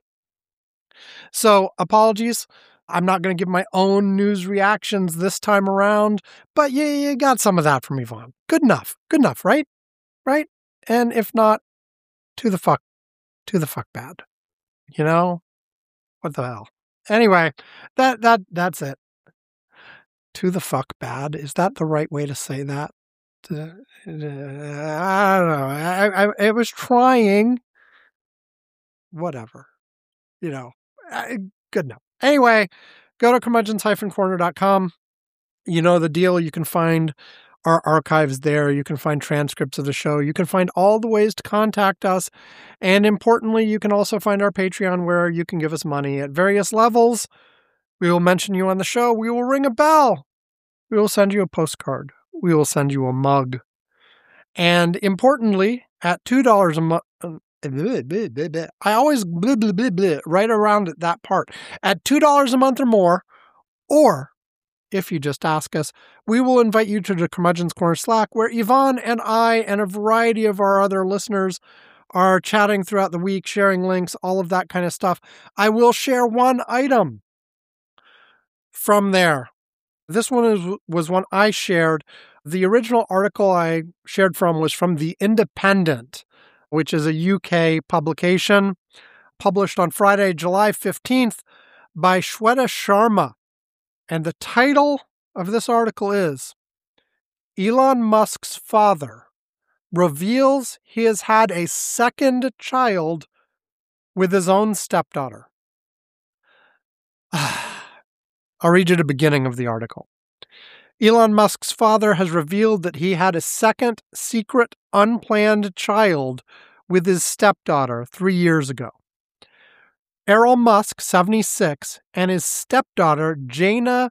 So apologies. I'm not going to give my own news reactions this time around, but yeah, you got some of that from Yvonne. Good enough. Good enough, right? Right? And if not, to the fuck, to the fuck bad. You know? What the hell? Anyway, that that that's it. To the fuck bad. Is that the right way to say that? Uh, I don't know. I, I, I was trying. Whatever. You know, I, good enough. Anyway, go to curmudgeons dash corner dot com. You know the deal. You can find our archives there. You can find transcripts of the show. You can find all the ways to contact us. And importantly, you can also find our Patreon, where you can give us money at various levels. We will mention you on the show. We will ring a bell. We will send you a postcard. We will send you a mug. And importantly, at two dollars a month, I always blah, blah, blah, blah, right around that part. At two dollars a month or more, or if you just ask us, we will invite you to the Curmudgeon's Corner Slack, where Yvonne and I and a variety of our other listeners are chatting throughout the week, sharing links, all of that kind of stuff. I will share one item from there. This one is, was one I shared. The original article I shared from was from The Independent. which is a U K publication, published on Friday, July fifteenth by Shweta Sharma. And the title of this article is Elon Musk's father reveals he has had a second child with his own stepdaughter. I'll read you the beginning of the article. Elon Musk's father has revealed that he had a second secret, unplanned child with his stepdaughter three years ago. Errol Musk, seventy-six, and his stepdaughter, Jana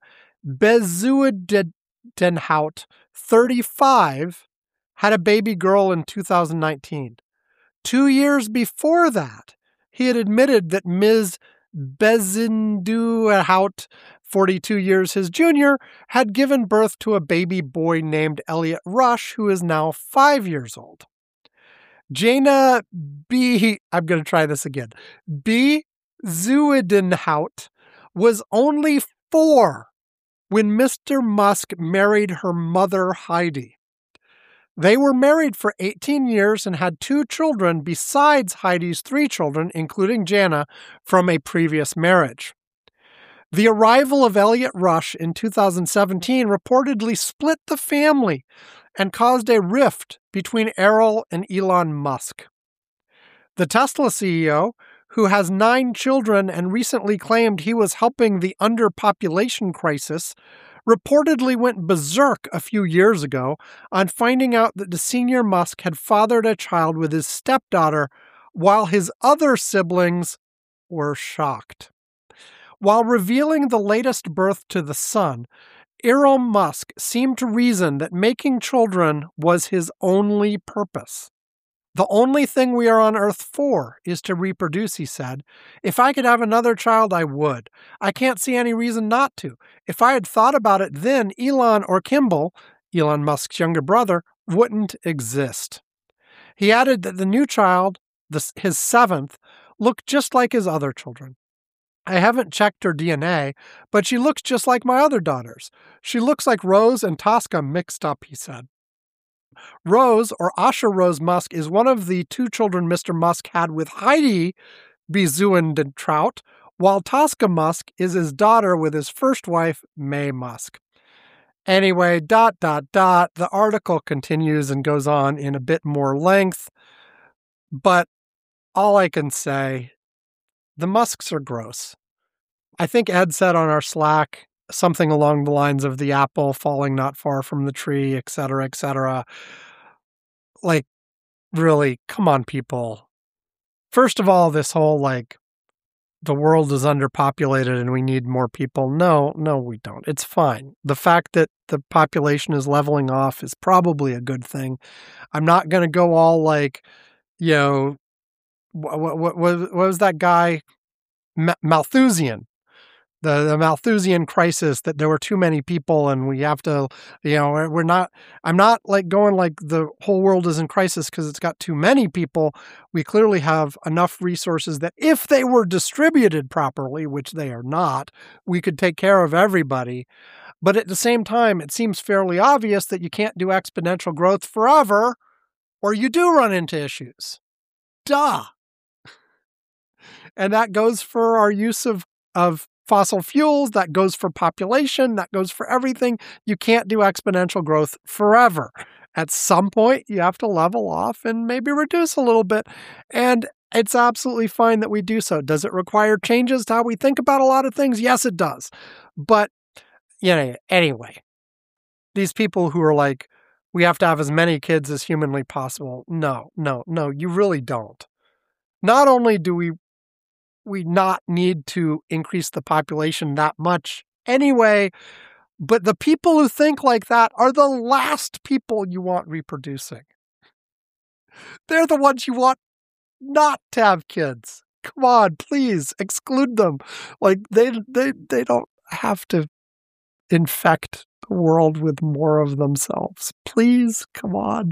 Bezuidenhout, thirty-five, had a baby girl in two thousand nineteen. Two years before that, he had admitted that Miz Bezuidenhout, forty-two years his junior, had given birth to a baby boy named Elliot Rush, who is now five years old. Jana B. I'm going to try this again. B. Zuidenhout was only four when Mister Musk married her mother, Heidi. They were married for eighteen years and had two children besides Heidi's three children, including Jana, from a previous marriage. The arrival of Elliot Rush in two thousand seventeen reportedly split the family and caused a rift between Errol and Elon Musk. The Tesla C E O, who has nine children and recently claimed he was helping the underpopulation crisis, reportedly went berserk a few years ago on finding out that the senior Musk had fathered a child with his stepdaughter, while his other siblings were shocked. While revealing the latest birth to the son, Elon Musk seemed to reason that making children was his only purpose. The only thing we are on Earth for is to reproduce, he said. If I could have another child, I would. I can't see any reason not to. If I had thought about it then, Elon or Kimball, Elon Musk's younger brother, wouldn't exist. He added that the new child, the, his seventh, looked just like his other children. I haven't checked her D N A, but she looks just like my other daughters. She looks like Rose and Tosca mixed up, he said. Rose, or Asha Rose Musk, is one of the two children Mister Musk had with Heidi Bezuidenhout, while Tosca Musk is his daughter with his first wife, May Musk. Anyway, dot, dot, dot, the article continues and goes on in a bit more length, but all I can say, the Musks are gross. I think Ed said on our Slack something along the lines of the apple falling not far from the tree, et cetera, et cetera. Like, really, come on, people. First of all, this whole, like, the world is underpopulated and we need more people. No, no, we don't. It's fine. The fact that the population is leveling off is probably a good thing. I'm not going to go all, like, you know, what, what, what, what was that guy? Ma- Malthusian. The, the Malthusian crisis, that there were too many people and we have to, you know, we're not, I'm not like going like the whole world is in crisis because it's got too many people. We clearly have enough resources that if they were distributed properly, which they are not, we could take care of everybody. But at the same time, it seems fairly obvious that you can't do exponential growth forever or you do run into issues. Duh. And that goes for our use of, of fossil fuels, that goes for population, that goes for everything. You can't do exponential growth forever. At some point, you have to level off and maybe reduce a little bit. And it's absolutely fine that we do so. Does it require changes to how we think about a lot of things? Yes, it does. But, you know, anyway, these people who are like, we have to have as many kids as humanly possible. No, no, no, you really don't. Not only do we we not need to increase the population that much anyway, but the people who think like that are the last people you want reproducing. They're the ones you want not to have kids. Come on, please exclude them. Like they they they don't have to infect the world with more of themselves. Please, come on.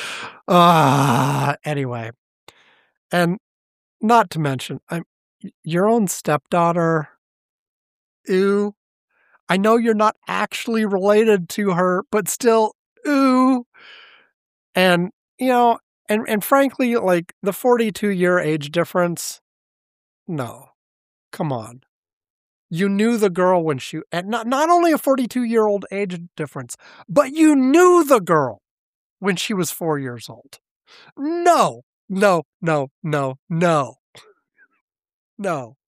Ah, uh, anyway. And not to mention, I'm your own stepdaughter, ooh. I know you're not actually related to her, but still, ooh. And, you know, And and frankly, like the forty-two year age difference, no. Come on. You knew the girl when she, and not, not only a forty-two year old age difference, but you knew the girl when she was four years old. No, no, no, no, no, no.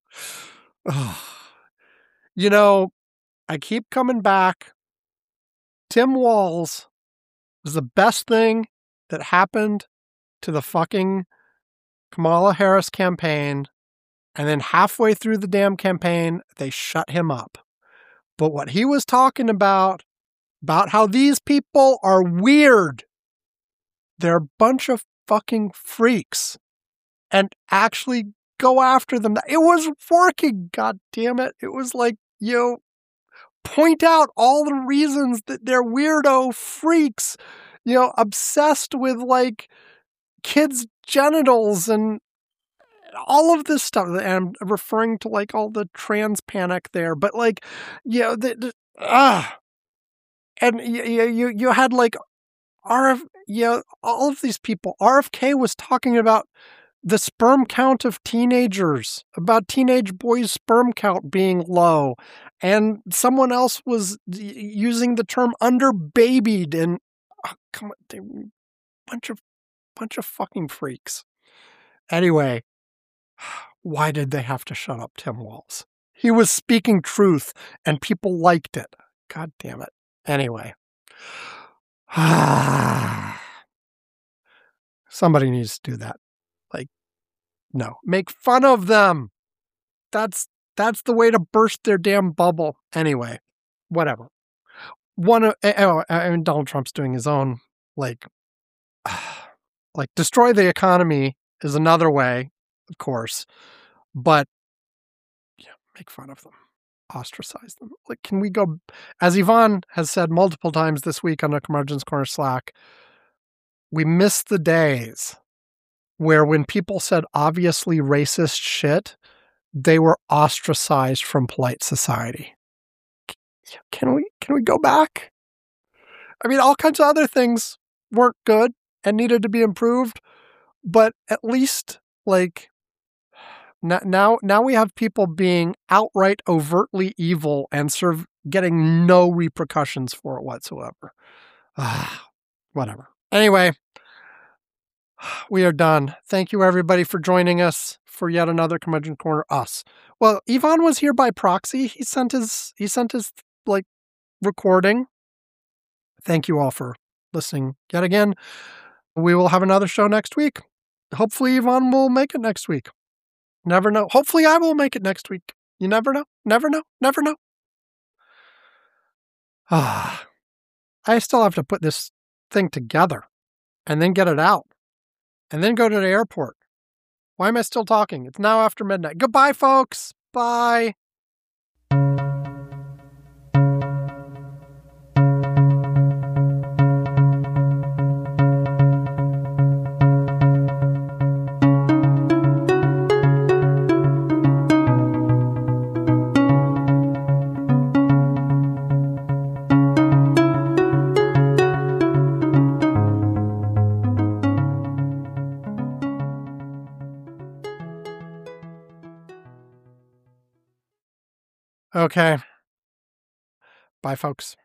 You know, I keep coming back. Tim Walz was the best thing that happened to the fucking Kamala Harris campaign. And then halfway through the damn campaign, they shut him up. But what he was talking about, about how these people are weird, they're a bunch of fucking freaks, and actually go after them. It was working, god damn it. It was like, you know, point out all the reasons that they're weirdo freaks, you know, obsessed with like kids' genitals and all of this stuff. And I'm referring to like all the trans panic there, but like, you know, the, the ah, and you, you, you had like R F, you know, all of these people. R F K was talking about the sperm count of teenagers, about teenage boys' sperm count being low. And someone else was using the term underbabied, and oh, come on, they bunch of, bunch of fucking freaks. Anyway, why did they have to shut up Tim Walz? He was speaking truth and people liked it. God damn it. Anyway. Somebody needs to do that. Like, no. Make fun of them. That's that's the way to burst their damn bubble. Anyway, whatever. One of oh, I mean, Donald Trump's doing his own, like, like destroy the economy is another way, of course, but yeah, make fun of them, ostracize them. Like, can we go, as Yvonne has said multiple times this week on the Curmudgeon's Corner Slack, we miss the days where when people said obviously racist shit, they were ostracized from polite society. Can we, can we go back? I mean, all kinds of other things weren't good and needed to be improved, but at least like now, now we have people being outright overtly evil and serve getting no repercussions for it whatsoever. Ah, whatever. Anyway, we are done. Thank you everybody for joining us for yet another Curmudgeon Corner. Us. Well, Yvonne was here by proxy. He sent his, he sent his like recording. Thank you all for listening yet again. We will have another show next week. Hopefully Yvonne will make it next week. Never know. Hopefully I will make it next week. You never know. Never know. Never know. Ah, I still have to put this thing together and then get it out and then go to the airport. Why am I still talking? It's now after midnight. Goodbye, folks. Bye. Okay. Bye, folks.